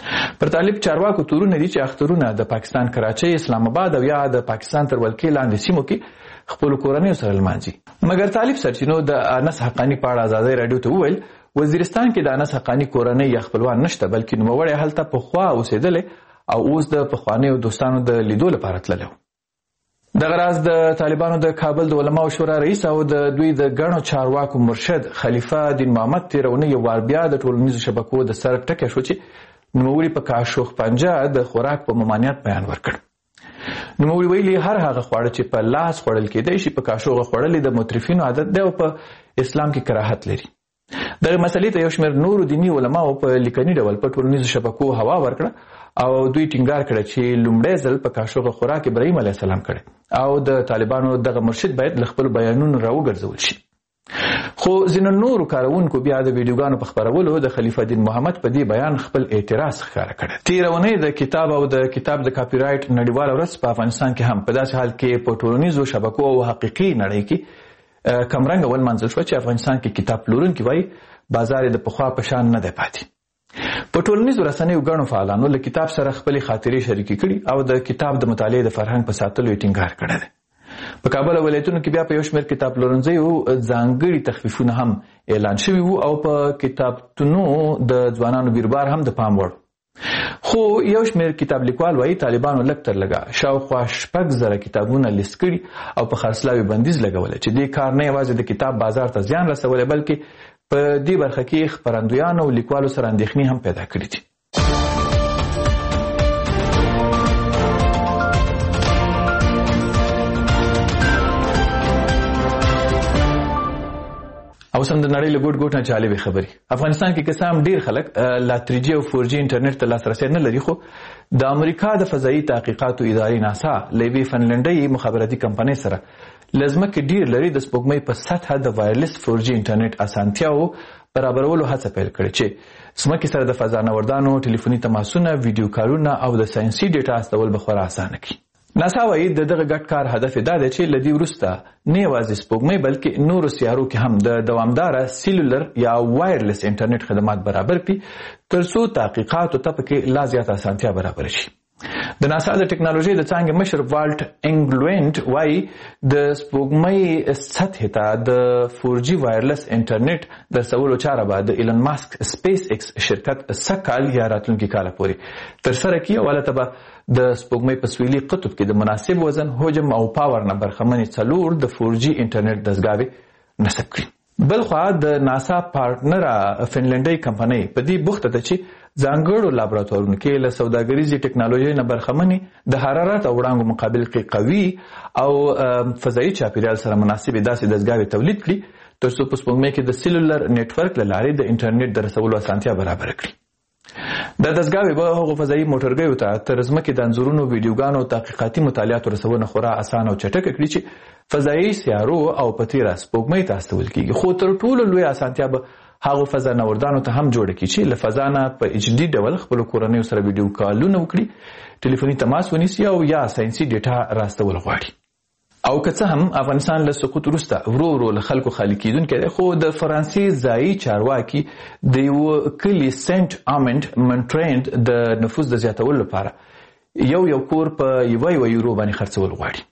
پر طالب چارواکو تورونه دي چې اخترونه د پاکستان کراچۍ، اسلام آباد او یا د پاکستان تر ولکې لاندې سیمو کې خپلو کورنیو سره لمانځي. مګر طالب سرچینو د انس حقانی په اړه ازادۍ راډیو ته وویل وزیرستان کې د انس حقانی کورنۍ یا خپلوان نشته بلکې نوموړی هلته پخوا اوسېدلی او اوس د پخوانیو دوستانو د لیدو لپاره تللی و. دغه راز د طالبانو د کابل د علماو شورا رئیس او د دوی د ګڼو چارواکو مرشد خلیفه دین محمد تېره اونۍ یو وار بیا د ټولنیزو شبکو د سر ټکی شو چې نوموړي په کاشوغ پنجه د خوراک په ممانعت بیان ورکړ. نوموړي ویلي هر هغه خواړه چې په لاس خوړل کېدی شي په کاشوغه خوړل د مترفینو عادت دی او په اسلام کې کراهت لري. دغه مسلې ته یو شمېر نورو دیني علماو په لیکني ډول په ټولنیزو شبکو هوا ورکړه او دوی ټینګار کړه چې لومړی ځل په کاشوغه خوراک ابراهیم علیه السلام کړی او د طالبانو دغه مرشد باید له خپلو بیانونو راوګرځول شي. خو ځینو نورو کاروونکو بیا د ویډیوګانو په خپرولو د خلیفه دین محمد په دې بیان خپل اعتراض ښکاره کړی. تېره اونۍ د کتاب او د کتاب د کاپي رایټ نړیواله ورځ په افغانستان کې هم په داسې حال کې په ټولنیزو شبکو او حقیقي نړۍ کې کمرنګه ولمانځل شوه چې افغانستان کې کتاب پلورونکي وایي بازار یې د پخوا په شان نه دی پاتې. په ټولنیزو رسنیو ګڼو فعالانو له کتاب سره خپلې خاطرې شریکې کړي او د کتاب د مطالعې د فرهنګ په ساتلو یې ټینګار کړی دی. په کابل او ولایتونو کې بیا په یو شمېر کتاب پلورنځیو ځانګړي تخفیفونه هم اعلان شوي وو او په کتابتونو د ځوانانو بیربار هم د پام وړ. خو یو شمېر کتاب لیکوال وایي طالبانو لږ تر لږه شاوخوا شپږ زره کتابونه لیست کړي او په خرڅلاو یې بندیز لګولی چې دې کار نه یوازې د کتاب بازار ته زیان رسولی بلکې په دې برخه کې خپرندویانو او لیکوالو سره اندېښنې هم پیدا کړي دي. اوس هم د نړۍ له ګوټ ګوټ نه جالبې خبرې. افغانستان کې که څه هم ډېر خلک لا تھری جي او فور جي انټرنیټ ته لاسرسی نه لري خو د امریکا د فضایي تحقیقاتو ادارې ناسا له یوې فنلنډۍ مخابراتي کمپنۍ سره له ځمکې ډېر لرې د سپوږمۍ په سطحه د وایرلیس فور جي انټرنیټ اسانتیاوو برابرولو هڅه پیل کړې چې ځمکې سره د فضانوردانو ټلیفوني تماسونه، ویډیو کارونه او د ساینسي ډیټا استول به خورا اسانه کړي. ناسا وایي د دغه ګډ کار هدف دا دی چې له دې وروسته نه یوازې سپوږمۍ بلکې نورو سیارو کې هم د دوامداره سیلولر یا وایرلیس انټرنیټ خدمات برابر کړي تر څو تحقیقاتو ته پکې لا زیاته اسانتیا برابر شي. د ناسا د ټکنالوژۍ د څانګې مشر والټ انګلوینډ وایي د سپوږمۍ سطحې ته د فور جي وایرلیس انټرنیټ د رسولو چاره به د ایلن ماسک سپیس ایکس شرکت سږ کال یا راتلونکي کاله پورې ترسره کړي او هلته به د سپوږمۍ په سویلي قطب کې د مناسب وزن، حجم او پاور نه برخمنې څلور د فور جي انټرنیټ دستګاوې نصب کړي. بلخوا د ناسا پارټنره فنلنډۍ کمپنۍ په دې بوخته ده چې ځانګړو لابراتوارونو کې له سوداګریزې ټکنالوژۍ نه برخمنې د حرارت او وړانګو مقابل کې قوي او فضایي چاپیریال سره مناسبې داسې دستګاوې تولید کړي تر څو په سپوږمۍ کې د سیلولر نیټورک له لارې د انټرنیټ د رسولو اسانتیا برابره کړي. دا دستګاوې به هغو فضایي موټرګیو ته تر ځمکې د انځورونو، ویډیوګانو او تحقیقاتي مطالعاتو رسونه خورا اسانه او چټکه کړي چې فضایي سیارو او په تیره سپوږمۍ ته استول کیږي. خو تر ټولو لویه اسانتیا به هغو فضانوردانو ته هم جوړه کړي چې له فضا نه په ایچ ډي ډول خپلو کورنیو سره ویډیو کالونه وکړي، ټلیفوني تماس ونیسي او یا ساینسي ډیټا راستول غواړي. او که څه هم افغانستان له سقوط وروسته ورو ورو له خلکو خالي کیدونکی دی خو د فرانسې ځایي چارواکي د یوه کلي سینټ آمنډ منټرینډ د نفوس د زیاتولو لپاره یو یو کور په یوه یوه یورو باندې خرڅول غواړي.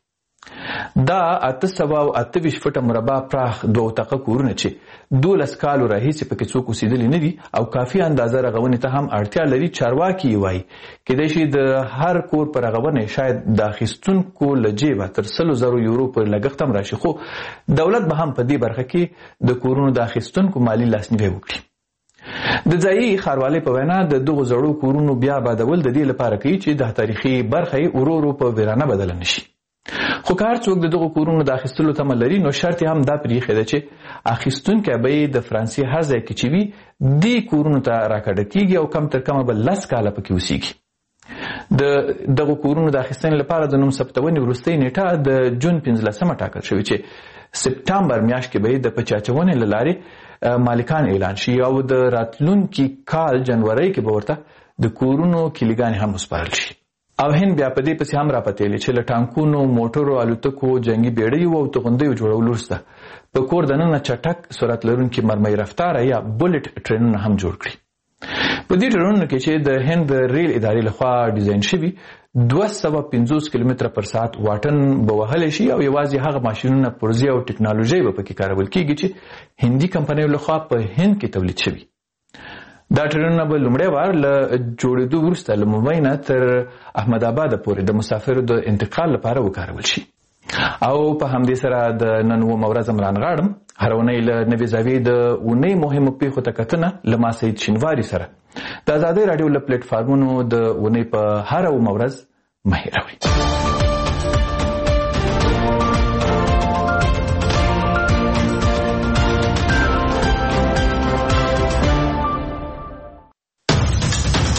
دا اته سوه او اته ویشت فټه مربع پراخ دوه طاقه کورونه چې دولس کالو راهیسې پکې څوک اوسېدلي نه دي او کافي اندازه رغونې ته هم اړتیا لري. چارواکي یې وایي کیدای شي د هر کور په رغونه شاید د اخیستونکو له جیبه تر سلو زرو یورو پورې لګښت هم راشي، خو دولت به هم په دې برخه کې د کورونو د اخیستونکو مالي لاسنیوی وکړي. د ځایي ښاروالۍ په وینا د دغو زړو کورونو بیا آبادول د دې لپاره کوي چې د تاریخي برخه یې ورو ورو په ویرانه بدله نه شي. خو که هر څوک د دغو کورونو د اخیستلو تمه لري نو شرط هم دا پرېښی ده چې اخیستونکی به یې د فرانسې هر ځای کې چې وي دې کورونو ته راکډه کېږي او کم تر کمه به لس کاله پکې اوسېږي. د دغو کورونو د اخیستنې لپاره د نوم ثبتونې وروستۍ نیټه د جون پنځلسمه ټاکل شوې چې سپټمبر میاشت کې به یې د پچاچونې له لارې مالکان اعلان شي او د راتلونکي کال جنورۍ کې به ورته د کورونو کلیګانې هم وسپارل شي. او هند بیا په دې پسې هم راپتېلې چې له ټانکونو، موټرو، الوتکو، جنګي بیړیو او توغندیو جوړولو وروسته په کور دننه چټک سرعت لرونکي مرمۍ رفتاره یا بولټ ټرینونه هم جوړ کړي. په دې ټرینونو کې چې د هند ریل ادارې لخوا ډیزاین شوي دوه سوه پنځوس کیلومتره پر ساعت واټن به وهلی شي او یوازې هغه ماشینونه، پرزې او ټکنالوژي به پکې کارول کېږي چې هندي کمپنیو لخوا په هند کې تولید شوي. دا ټرینونه به لومړی وار له جوړېدو وروسته له ممبۍ نه تر احمد آباد پورې د مسافرو د انتقال لپاره وکارول شي. او په همدې سره د نن اوومه ورځ هم رانغاړم هره اونۍ له نوې زاویې د اونۍ مهمو پیښو ته کتنه له ما سعید شینواري سره د ازادۍ راډیو له پلیټفارمونو د اونۍ په هره اوومه ورځ مه هېروئ.